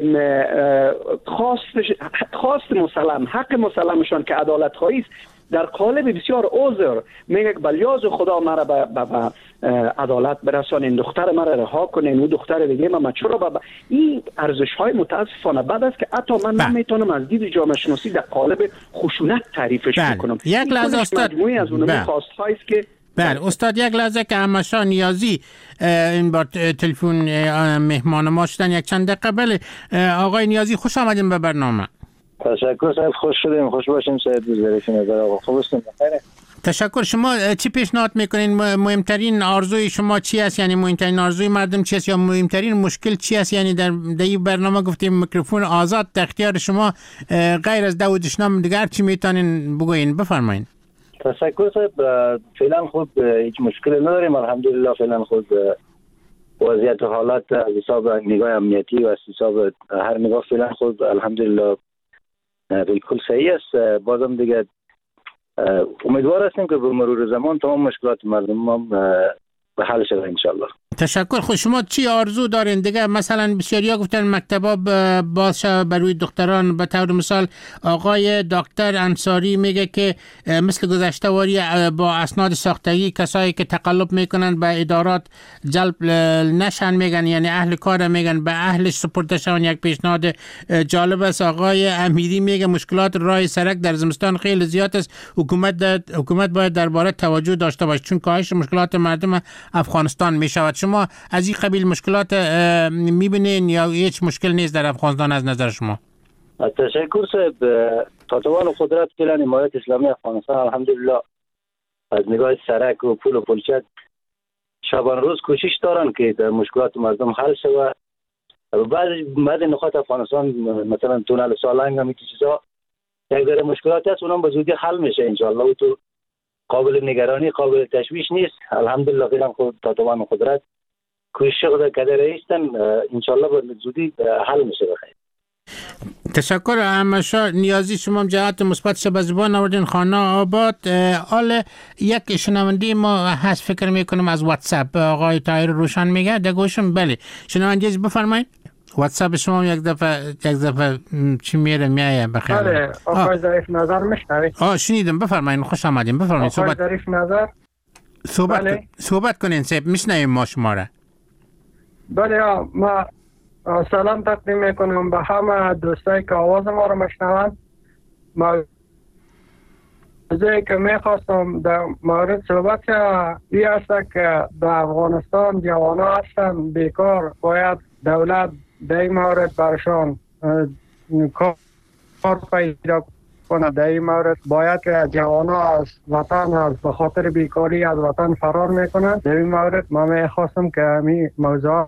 خواست مسلم، حق مسلمشان که عدالت خواهی است، در قالب بسیار عذر میگه بلیاز خدا مرا به عدالت برسانین، دختر مرا رها کنین، او دختر دیگه ما چرا این ارزش های متاسفانه بد است که حتی من نمیتونم از دید جامعه شناسی در قالب خشونت تعریفش بکنم. یک لحظه استاد، مجموعی از اونم خواست هایی است که استاد یک لحظه که همشان نیازی این بار تلفن مهمان ما شدن یک چند دقیقه. بله آقای نیازی، خوش آمدیم به برنامه. تشکر صاحب، خوش شدیم. خوش باشیم. سعید گزارشی نظر آقا خوب هستیم؟ بخیر. تشکر. شما چی پیشنهاد میکنین؟ مهمترین آرزوی شما چی است؟ یعنی مهمترین آرزوی مردم چی است یا مهمترین مشکل چی است؟ یعنی در این برنامه گفتیم میکروفون آزاد در اختیار شما، غیر از دو دشنام دیگر چی میتونین بگوین؟ بفرمایید. تشکر صاحب. فعلا خود هیچ مشکلی نداریم، الحمدلله. فعلا خود وضعیت و حالات از حساب نگاه امنیتی و از حساب هر نگاه فعلا خود الحمدلله بالکل صحیح است. بازم دیگه امیدوار هستیم که به مرور زمان تمام مشکلات مردم ما به حل شود انشالله. تشکر. خود شما چی آرزو دارین دیگه؟ مثلا بسیاریا گفتن مکتبا باز شود برای دختران. به طور مثال آقای دکتر انصاری میگه که مثل گذشته واری با اسناد ساختگی کسایی که تقلب میکنن به ادارات جلب نشن، میگن یعنی اهل کار میگن به اهلش سپرده شون. یک پیشنهاد جالب است. آقای امیری میگه مشکلات راه سرک در زمستان خیلی زیاد است، حکومت باید درباره توجه داشته باشه چون کاهش مشکلات مردم افغانستان میشود. شما از این قبیل مشکلات میبینین یا هیچ مشکل نیست در افغانستان از نظر شما؟ تشکر صاحب. طالبان قدرت فعلا حمایت اسلامی افغانستان الحمدلله از نگاه سرک و پول و پلچک شبان روز کوشش دارن که در مشکلات مردم حل شود. بعضی نقاط افغانستان مثلا تونل سالنگ هم چیزا یک ذره مشکلات هست، اونم به زودی حل میشه انشالله و تو قابل نگرانی قابل تشویش نیست. الحمدلله فعلا خود طالبان قدرت کوشش خود کرده هستن، انشالله به زودی حل میشه بخیر. تشکر. احمدشاه نیازی شما جهت مثبت به زبان آوردین. خانه آباد. حال یک شنونده ما هست فکر میکنم از واتساپ، آقای طاهر روشن میگه در گوشم. بله شنونده بفرمایید. واتساپ شما یک دفعه چی میایه بخیر؟ بله آقای ظریف نظر میشنوید؟ شنیدم. بفرمایید. خوش آمدین. بفرمایید. آقای ظریف نظر صحبت کنین صاحب. میشنویم ما شما را. بله ما سلام تقدیم میکنم به همه دوستایی که آواز ما رو میشنوند. موضوعی که میخواستم در مورد صحبت ای است که در افغانستان جوانا هستن بیکار، باید دولت در این مورد برشان کار پیدا کنه. در این مورد باید که جوانا از وطن به خاطر بیکاری از وطن فرار میکنن. در این مورد ما میخواستم که همین موضوع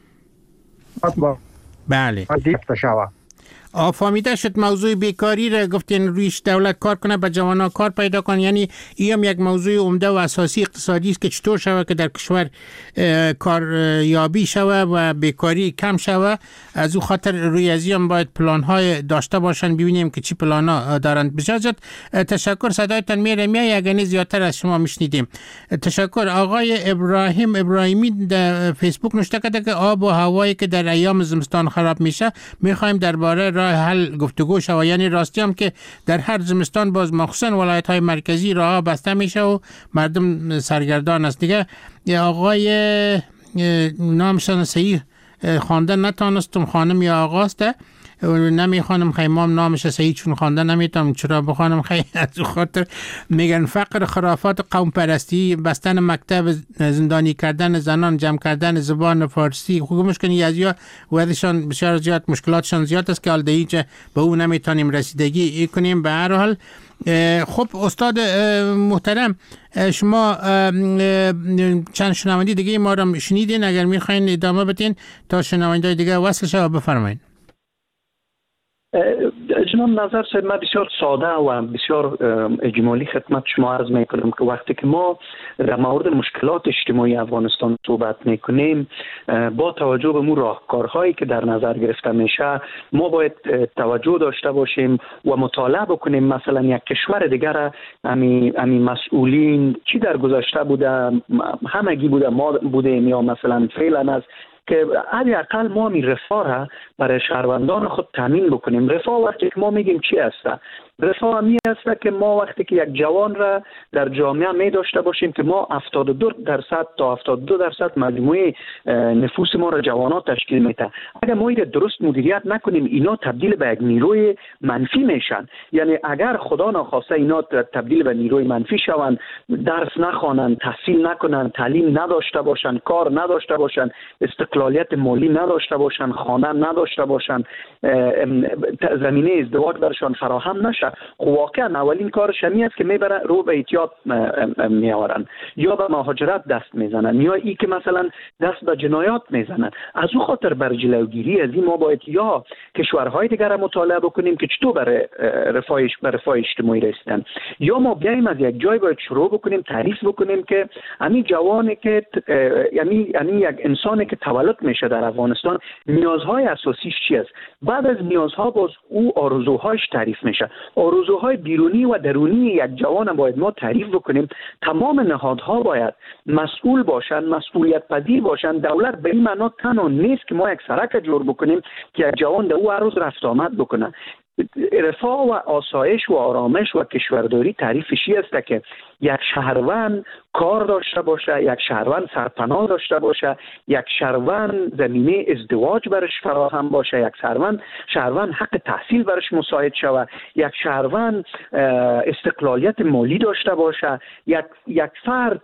بله دیفته شود. فهمیده شد. موضوع بیکاری را گفتین رویش دولت کار کنه، به جوانان کار پیدا کنه. یعنی این هم یک موضوع عمده و اساسی اقتصادی است که چطور شود که در کشور کاریابی شود و بیکاری کم شود. از او خاطر روی ازی هم باید پلان‌های داشته باشن. ببینیم که چی پلانا دارند. بسیار تشکر. صدایتان میره یعنی زیادتر از شما میشنیدیم. تشکر. آقای ابراهیمی در فیسبوک نوشته کرده که آب و هوایی که در ایام زمستان خراب میشه میخوایم درباره راه حل گفتگو شود. یعنی راستی هم که در هر زمستان باز مخصوصا ولایت‌های مرکزی راه بسته میشه و مردم سرگردان است دیگه. آقای نامشان صحیح خواندن نتانستم، خانم یا آقاست نمیخوانم خیمام نامش صحیح چون خواندن نمیتونم چرا بخوانم خیلی از خاطر میگن فقر، خرافات، قوم پرستی، بستن مکتب، زندانی کردن زنان، جمع کردن زبان فارسی. خوب مشکنی از یا وردشان بسیار زیاد مشکلاتشان زیاد است که حال دیگه به اون نمیتونیم رسیدگی کنیم. به هر حال خب استاد محترم شما چند شنونده دیگه ما رو شنیدین، اگر میخواین ادامه بدین تا شنونده دیگه وصل شد بفرمایید. جناب نظر صاحب من بسیار ساده و بسیار اجمالی خدمت شما عرض میکنم که وقتی که ما در مورد مشکلات اجتماعی افغانستان صحبت میکنیم با توجه به مو راهکارهایی که در نظر گرفته میشه ما باید توجه داشته باشیم و مطالعه بکنیم. مثلا یک کشور دیگر امی مسئولین چی در گذشته بوده همگی بوده ما بودیم یا مثلا فعلا از که حداقل ما می رفاه را برای شهروندان خود تامین بکنیم. رفاه وقتی که ما میگیم چی است؟ رفاه می است که ما وقتی که یک جوان را در جامعه می داشته باشیم که ما 72% تا 72% مجموعه نفوس ما را جوانات تشکیل میده. اگر ما این درست مدیریت نکنیم اینا تبدیل به یک نیروی منفی میشن. یعنی اگر خدا ناخواسته اینا تبدیل به نیروی منفی شوند، درس نخوانند، تحصیل نکنند، تعلیم نداشته باشند، کار نداشته باشند، استقلالیت مالی نداشته باشند، خانه نداشته باشند، زمینه ازدواج برشان فراهم نشه، باشه. واقعا اولین کارش همین است که میبره رو به اعتیاد میآورن یا به مهاجرت دست میزنن یا ای که مثلا دست به جنایات میزنن. از او خاطر بر جلوگیری از این ما باید یا کشورهای دیگر را مطالعه بکنیم که چطور برای رفاه اجتماعی رسیدن، یا ما بیایم از یک جای باید شروع بکنیم تعریف بکنیم که همین جوانی که یعنی یک انسانی که تولد میشه در افغانستان نیازهای اساسیش چی است. بعد از نیازها باز او آرزوهاش تعریف میشه. آرزوهای بیرونی و درونی یک جوان باید ما تعریف بکنیم. تمام نهادها باید مسئول باشن، مسئولیت پذیر باشن. دولت به این معنا تنها نیست که ما یک سرک جور بکنیم که یک جوان در او هر روز رفت آمد بکنه. رفاه و آسایش و آرامش و کشورداری تعریفشی است که یک شهروند کار داشته باشه، یک شهروند سرپناه داشته باشه، یک شهروند زمینه ازدواج برش فراهم باشه، یک شهروند حق تحصیل برش مساعد شود، یک شهروند استقلالیت مالی داشته باشه، یک فرد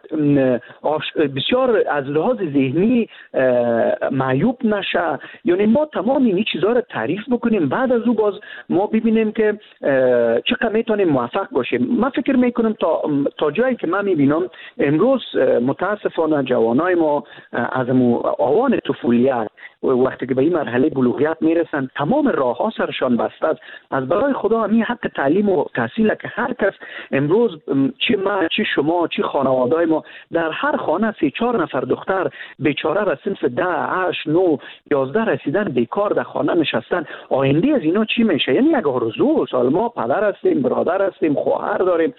بسیار از لحاظ ذهنی معیوب نشه. یعنی ما تمام این چیزها رو تعریف بکنیم، بعد از او باز ما ببینیم که چقدر میتونیم موفق باشیم. من فکر میکنم تا جایی که من میبینم امروز متاسفانه جوانای ما از آوان طفولیت وقتی که به این مرحله بلوغیت میرسن تمام راه ها سرشان بسته است. از برای خدا همین حق تعلیم و تحصیل که هر کس امروز چه ما چه شما چه خانواده‌های ما در هر خانه 3-4 نفر دختر بیچاره به صنف 10 8 9 11 رسیدن بیکار در خانه نشستن. آینده از اینا چی میشه؟ یعنی یک آرزو. ما پدر هستیم، برادر هستیم، خواهر داریم،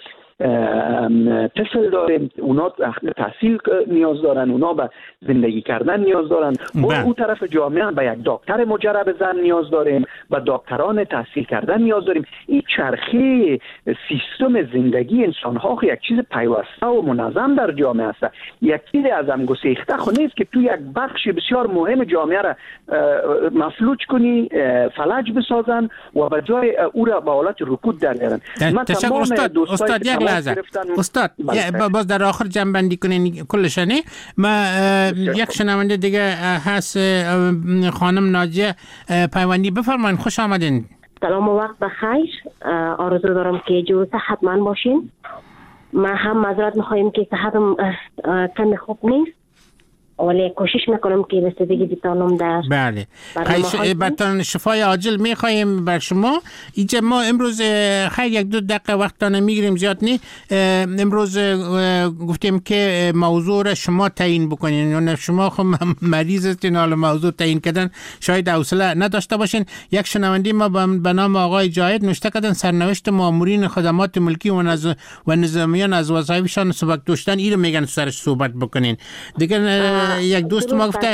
طفل داریم، اونا تحصیل نیاز دارن، اونا به زندگی کردن نیاز دارن. با اون طرف جامعه به یک دکتر مجرب زن نیاز داریم، به دکتران تحصیل کردن نیاز داریم. این چرخه سیستم زندگی انسان ها یک چیز پیوسته و منظم در جامعه است. یک چیز از هم گسیخته خو نیست که تو یک بخش بسیار مهم جامعه را مفلوج کنی، فلج بسازن و به جای او را به حالت رکود در بیارن. تشکر استاد. یک لحظه استاد باز در آخر جنبندی کنین کلشنه. ما یک شنونده دیگه هست، خانم ناجیه پیوندی. بفرمایید، خوش آمدین. سلام و وقت بخیر. آرزو دارم که جو صحتمند باشین. ما هم معذرت میخوایم که صحتم کمی خوب نیست، ولی کوشش میکنم که رسیدگی بتانم در بله برتان شفای عاجل میخوایم بر شما. اینجا ما امروز خیلی 1-2 دقیقه وقتانه میگیریم، زیاد نی. امروز گفتیم که موضوع را شما تعیین بکنین، یعنی شما خب مریض هستین، حالا موضوع تعیین کردن شاید حوصله نداشته باشین. یک شنونده ما به نام آقای جاید نوشته کردن سرنوشت مامورین خدمات ملکی و نظامیان از وظایفشان سبک داشتن، اینو میگن سرش صحبت بکنین دیگه. یک دوست ما گفته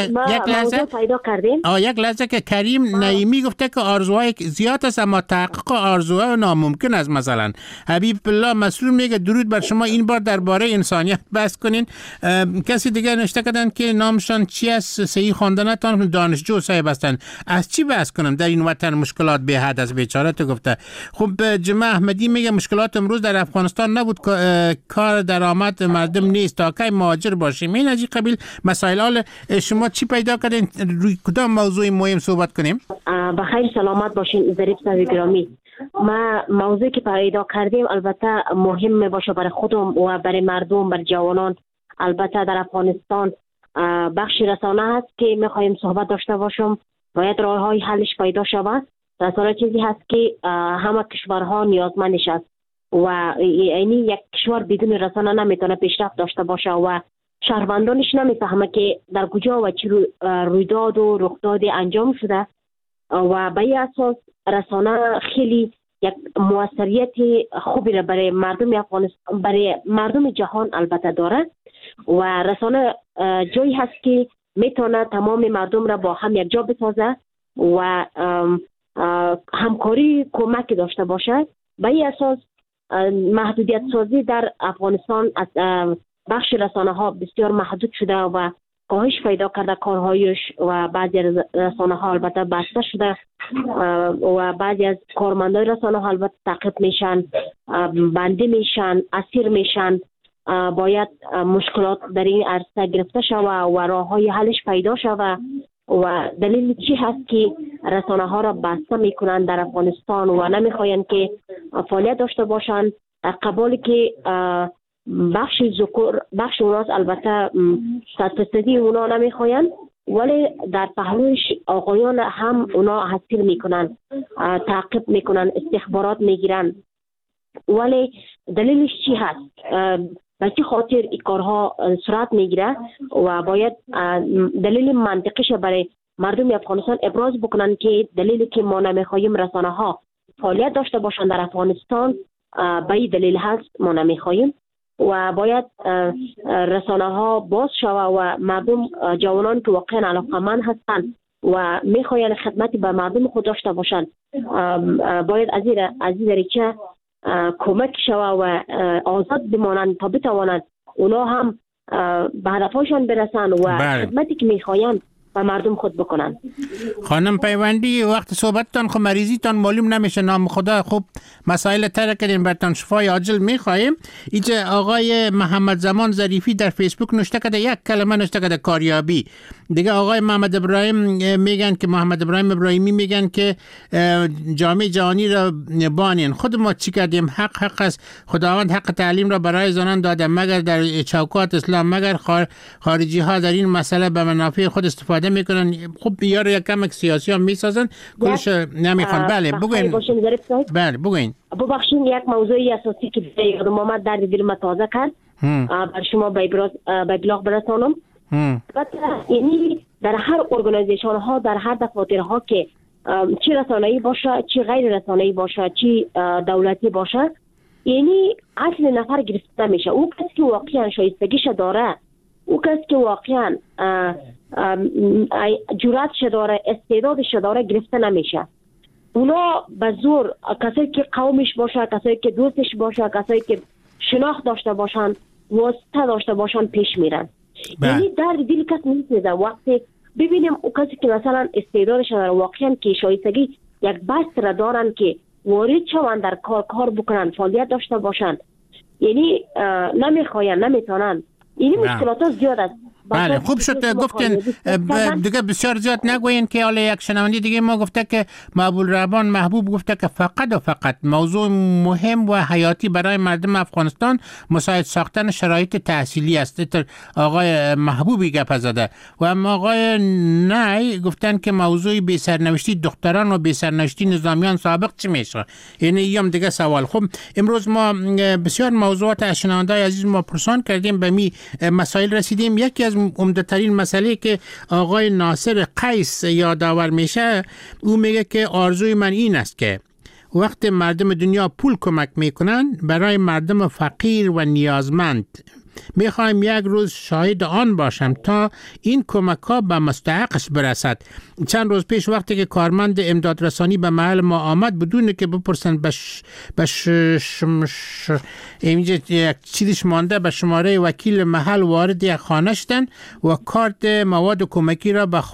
یک لحظه که کریم نعیمی گفته که آرزوهای زیاد است اما تحقق آرزوها ناممکن است. مثلا حبیب الله مسلول میگه درود بر شما، این بار درباره انسانیت بحث کنین. کسی دیگه نوشته کردن که نامشان چی است، صحیح خواندنتان دانشجو صاحب هستند، از چی بحث کنم؟ در این وطن مشکلات به حد از بیچاره تو گفته. خب جمع احمدی میگه مشکلات امروز در افغانستان نبود، کار درآمد مردم نیست، تا کی مهاجر باشیم. این از این قبیل مسائل. شما چی پیدا کردین؟ روی کدام موضوع مهم صحبت کنیم؟ بخیر سلامت باشین ظریف صاحب گرامی. ما موضوعی که پیدا کردیم البته مهم باشه برای خودم و برای مردم، برای جوانان. البته در افغانستان بخش رسانه هست که میخوایم صحبت داشته باشم. باید راههای حلش پیدا شود. رسانه چیزی هست که همه کشورها نیازمندش است و یعنی یک کشور بدون رسانه نمیتونه پیشرفت داشته باشه و شهروندانش نمیفهمه که در کجا و چه رویداد و رخدادی انجام شده و به این اساس رسانه خیلی یک موثریت خوبی را برای مردم افغانستان، برای مردم جهان البته داره و رسانه جایی هست که میتونه تمام مردم را با هم یک جا بسازه و همکاری کمک داشته باشه. به این اساس محدودیت سازی در افغانستان از بخش رسانه ها بسیار محدود شده و کاهش پیدا کرده کارهایش و بعضی رسانه ها البته بسته شده و بعضی از کارمندای رسانه ها البته تعقیب میشن، بنده میشن، اسیر میشن. باید مشکلات در این عرصه گرفته شود و راه های حلش پیدا شود و دلیل چی هست که رسانه ها را بسته میکنن در افغانستان و نمیخواین که فعالیت داشته باشند؟ قبالی که بخش اوناست، البته 100% اونا نمیخواین، ولی در پهلوش آقایان هم اونا حاصل میکنن، تعقیب میکنن، استخبارات میگیرن. ولی دلیلش چی هست؟ به چه خاطر این کارها صورت میگیره؟ و باید دلیل منطقیش برای مردم افغانستان ابراز بکنن که دلیلی که ما نمیخوایم رسانه ها فعالیت داشته باشن در افغانستان به این دلیل هست. ما نمیخوایم و باید رسانه ها باز شوه و مردم جوانان که واقعا علاقمند هستن و میخواین خدمت به مردم خود داشته باشن باید از این دریچه کمک شوه و آزاد بمانند تا بتوانند اونا هم به هدفشان برسن و خدمتی که میخواین و مردم خود بکنن. خانم پیوندی، وقت صحبتتان خب مریضیتان معلوم نمیشه، نام خدا خوب مسائل تر کردین، برتان شفای عاجل میخوایم. اینجا آقای محمد زمان ظریفی در فیسبوک نوشته کرده، یک کلمه نوشته کرده کاریابی. دیگه آقای محمد ابراهیم میگن که محمد ابراهیمی میگن که جامعه جهانی را بانین. خود ما چی کردیم؟ حق است. خداوند حق تعلیم را برای زنان داده، مگر در چوکات اسلام، مگر خارجی ها در این مسئله به منافع خود استفاده میکنن. خب بیار یک کمک سیاسی هم میسازن، کلش نمیخوان. بله بگوین. بله بگوین. ببخشید یک موضوعی اساسی که یادم آمد در دل ما تازه کرد بر شما به ابلاغ برسانم. یعنی در هر ارگانیزیشن ها، در هر دفاتر ها که چی رسانه‌ای باشه، چی غیر رسانه‌ای باشه، چی دولتی باشه، یعنی اصل نفر گرفته میشه. او کسی که واقعا شایستگیش داره، او کسی که واقعا جرأتش داره، استعدادش داره، گرفته نمیشه. اونا به زور کسایی که قومش باشه، کسایی که دوستش باشه، کسایی که شناخت داشته باشن، واسطه داشته باشن پیش میرن. یعنی در دل کس نیست. وقتی ببینیم او کسی که مثلا استعدادش داره، واقعا که شایستگی یک بست را دارن که وارد شوند در کار بکنن، فعالیت داشته باشن، یعنی نمیخواین، نمیتونن. یعنی مشکلات زیاد است. بله خوب شد گفتین. دیگه بسیار زیاد نگوین که حالا یک شنونده دیگه ما گفته که محبوب محبوب گفته که فقط و فقط موضوع مهم و حیاتی برای مردم افغانستان مساعد ساختن شرایط تحصیلی است. آقای محبوبی گپ زده. و اما آقای نای گفتن که موضوع بی سرنوشتی دختران و بی سرنوشتی نظامیان سابق چی میشه؟ یعنی یام دیگه سوال. خب امروز ما بسیار موضوعات از شنونده‌های عزیز ما پرسان کردیم، به می مسائل رسیدیم. یکی از عمده‌ترین مسئله که آقای ناصر قیس یادآور میشه، او میگه که آرزوی من این است که وقت مردم دنیا پول کمک میکنن برای مردم فقیر و نیازمند، میخوایم یک روز شاهد آن باشم تا این کمک ها به مستحقش برسد. چند روز پیش وقتی که کارمند امدادرسانی به محل ما آمد بدون که بپرسن اینجا یک چیزش مانده، به شماره وکیل محل وارد یک خانه شدن و کارت مواد کمکی را به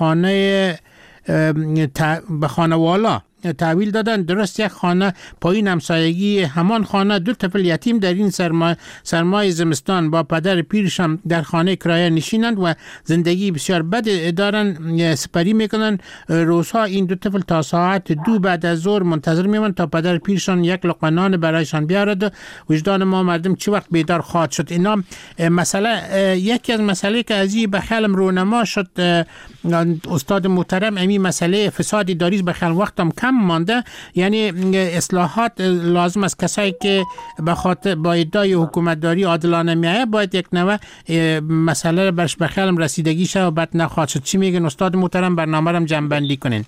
خانه والا تحویل دادن. درست یک خانه پایین همسایگی همان خانه دو طفل یتیم در این سرمای زمستان با پدر پیرشان در خانه کرایه نشینند و زندگی بسیار بد دارن سپری میکنن. روزها این دو طفل تا ساعت 2 بعد از ظهر منتظر میمونن تا پدر پیرشان یک لقمه نان برایشان بیارد. وجدان ما مردم چه وقت بیدار خواهد شد؟ اینا مسئله، یکی از مسئله که از این به خیالم رونما شد استاد محترم، امی مسئله فساد اداری به خیال وقتم کم مانده. یعنی اصلاحات لازم است. کسایی که به خاطر با ادعای حکومتداری عادلانه میایه باید یک نوع مسئله برش به خیالم رسیدگی شه و بعد نخواهد شد. چی میگن استاد محترم؟ برنامه رو جمع بندی کنین.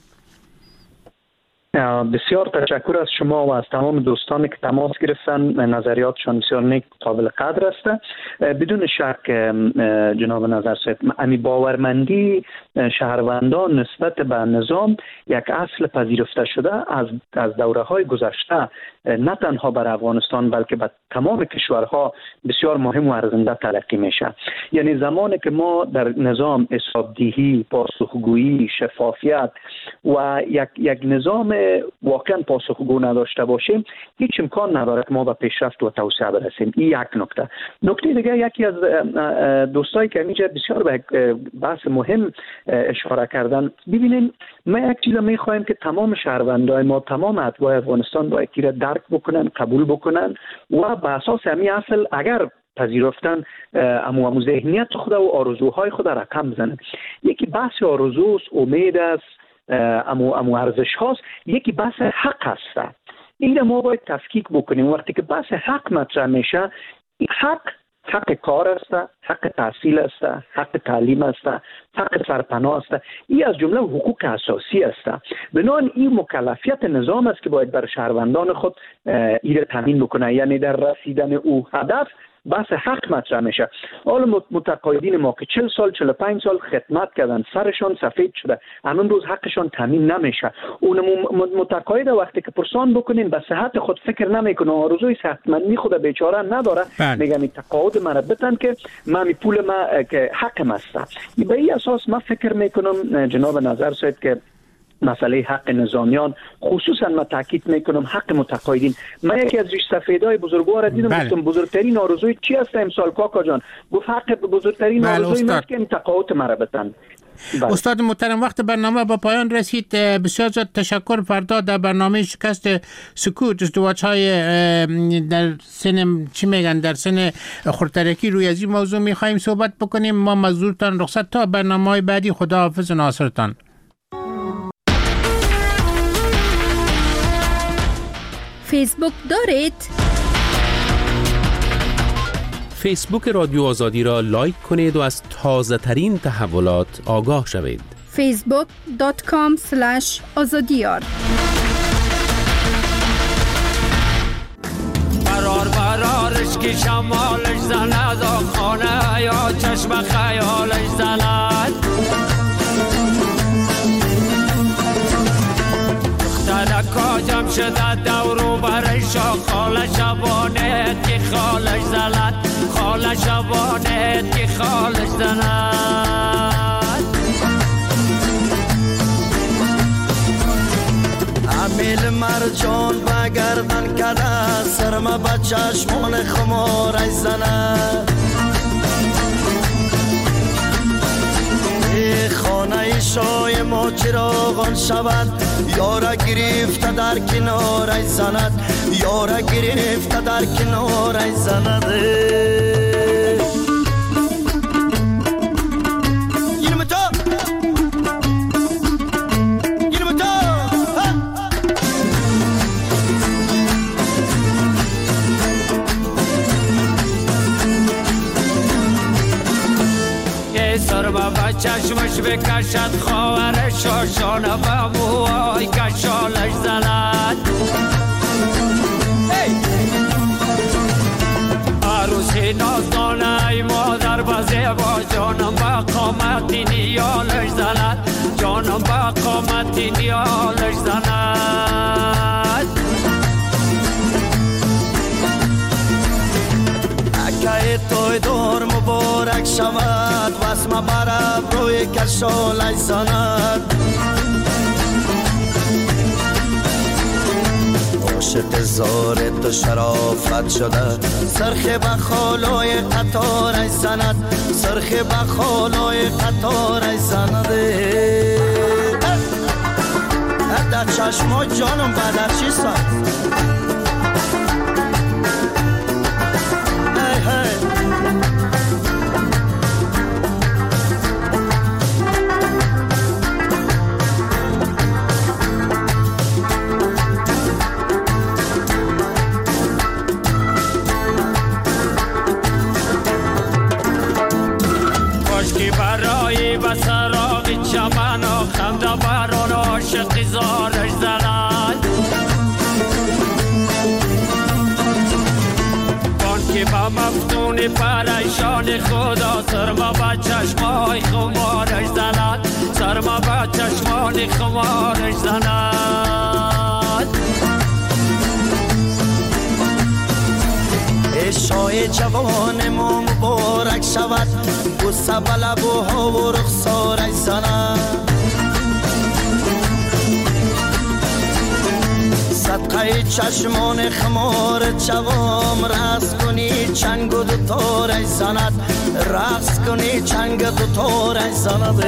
بسیار تشکر از شما و از تمام دوستانی که تماس گرفتن. نظریاتشان بسیار نیک قابل قدر است. بدون شک جناب نظر صاحب، امی باورمندی شهروندان نسبت به نظام یک اصل پذیرفته شده از دوره های گذشته، نه تنها بر افغانستان بلکه به تمام کشورها بسیار مهم و ارزنده تلقی میشه. یعنی زمانی که ما در نظام حسابدهی، پاسخگویی، شفافیت و یک نظام واقعا پاسخگو نداشته باشیم هیچ امکان نداره که ما به پیشرفت و توسعه برسیم. این یک نکته. نکته دیگه، یکی از دوستایی که اینجا بسیار به بحث مهم اشاره کردن، ببینین ما یک چیز میخوایم که تمام شهروندای ما، تمام اتباع افغانستان باید که درک بکنن، قبول بکنن و به اساس همین اصل اگر پذیرفتن امو ذهنیت خود و آرزوهای خود رقم بزنن. یکی بحث آرزوست، امید است، امو ارزش هاست، یکی بحث حق است. این ما باید تفکیک بکنیم. وقتی که بحث حق مطرح میشه، حق کار است، حق تحصیل است، حق تعلیم است، حق سرپناه است، این از جمله حقوق اساسی است. بنابراین این مکلفیت نظام است که باید بر شهروندان خود این را تامین بکنه، یعنی در رسیدن او هدف بحث حق مطرح میشه. حالا متقاعدین ما که 40 سال 45 سال خدمت کردن، سرشان سفید شده، همون روز حقشان تامین نمیشه. اون متقاعد وقتی که پرسان بکنین به صحت خود فکر نمیکنه، آرزوی صحتمندی خود بیچاره نداره، میگن تقاعد مرا بدن که من پول ما که حقم است. به این اساس من فکر میکنم جناب نظر سید که مسئله حق نظامیان، خصوصا ما تاکید میکنم حق متقاعدین. من یکی از ریش سفیدای بزرگوار دیدم، گفتم بزرگترین آرزوی چی است امسال کاکا جان؟ گفت حق بزرگترین آرزوی است که تقاعد مرا بدن. استاد محترم، وقت برنامه به پایان رسید. بسیار زیاد تشکر. فردا در برنامه شکست سکوت ازدواج‌های در سن چی میگن در سن خردترکی روی از این موضوع می‌خوایم صحبت بکنیم. ما مزدورتان رخصت تا برنامه‌های بعدی. خداحافظ ناصرتان. فیسبوک دارید؟ فیسبوک رادیو آزادی را لایک کنید و از تازه ترین تحولات آگاه شوید. facebook.com/azadiyar برارش که شمالش زند و خانه یا چشم خیالش زند، دخترکا جمع شده دورو برش خاله شبانه که خالش زند، خاله شبانه که خالش زند. امیل مرجان بگردن کده سرما به چشمان خمارش زند، خانه شای ما چراغان شود، یاره گرفته در کنارش زند، یاره گرفته در کنارش زند. چشمش بکشد خواهر شاشانه و موهای کشالش زند. عروسی نازدانه ای مادر بزه با جانم با قامتی نیالش زند، جانم با قامتی نیالش زند. اکه توی دور مبارک شود واسم برب روی کشالش زند. عاشق زار تو شرافت شده سرخ بخالای قطارش زند، سرخ بخالای قطارش زند. در چشما جانم بدر چی سند. و سراغ چمن و خنده بران عاشق زارش زند. بانکی با مفتون پریشان خدا سرما با چشمای خمارش زند، سرما با چشمان خمارش زند. شای جوان ما مبارک شود بوسه به لبوها و رخسارش زند. ای چشمان خمار چوام رقص کنی چنگ و دوتارش زند رقص کنی چنگ دوتارش زند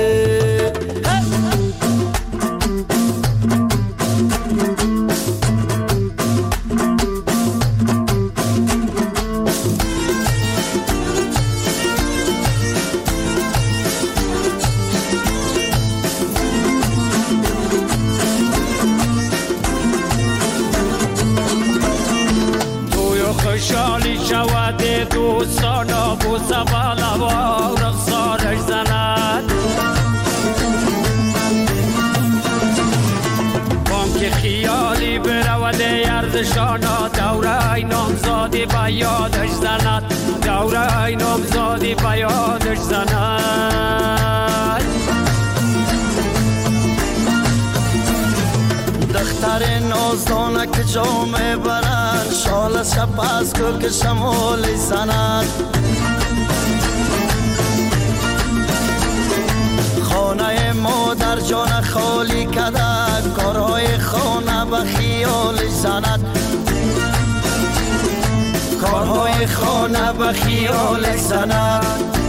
خوشحالی شود دوستانا بوسه بالا و رخسارش زند بام که خیالی برود یردشانا دوره ای نامزادی به یادش زند دوره ای نامزادی به یادش زند دختر نازدانه که جامه برند شال شب از کو که شمال زند خانه ما در جان خالی کده کارهای خانه به خیالش زند کارهای خانه به خیالش زند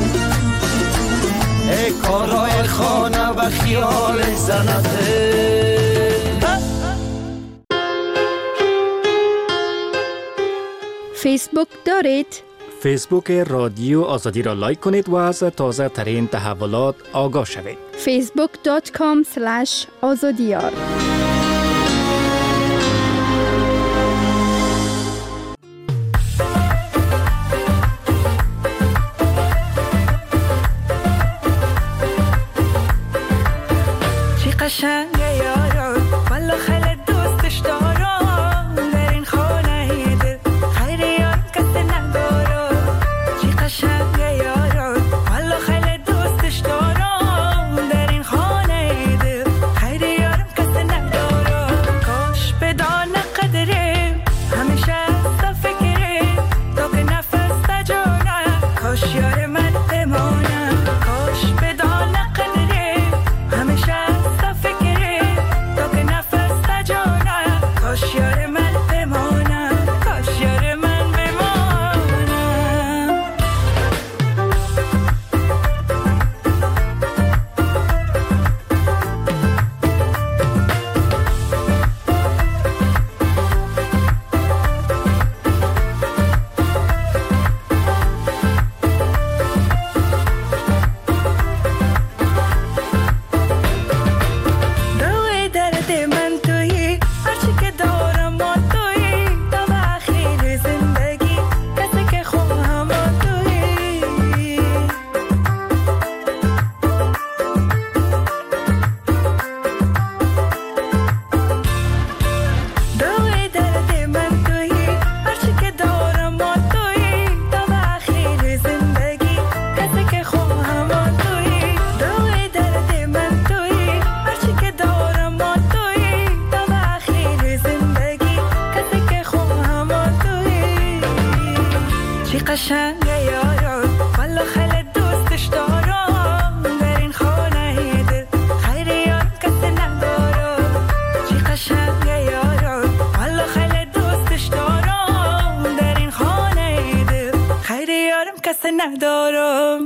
ای کارهای خانه به خیالش زند فیسبوک دارید؟ فیسبوک رادیو آزادی را لایک کنید و از تازه ترین تحولات آگاه شوید. facebook.com/azadiyar چی قشنگه یارو والا خیلی دوستش دارم در این خانه دل خیلی یار کسی ندارم چی قشنگه یارو والا خیلی دوستش دارم در این خانه دل خیلی یارم کسی ندارم کاش بدان قدره همیشه از فکره تا که نفس تا جانم کاش یار من بمانم کاش بدان قدره همیشه قشنگه یارو والا خیلی دوستش دارم در این خانه دل خیلی یارم کسی ندارم چی قشنگه یارو والا خیلی دوستش دارم در این خانه دل خیلی یارم کسی ندارم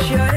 یار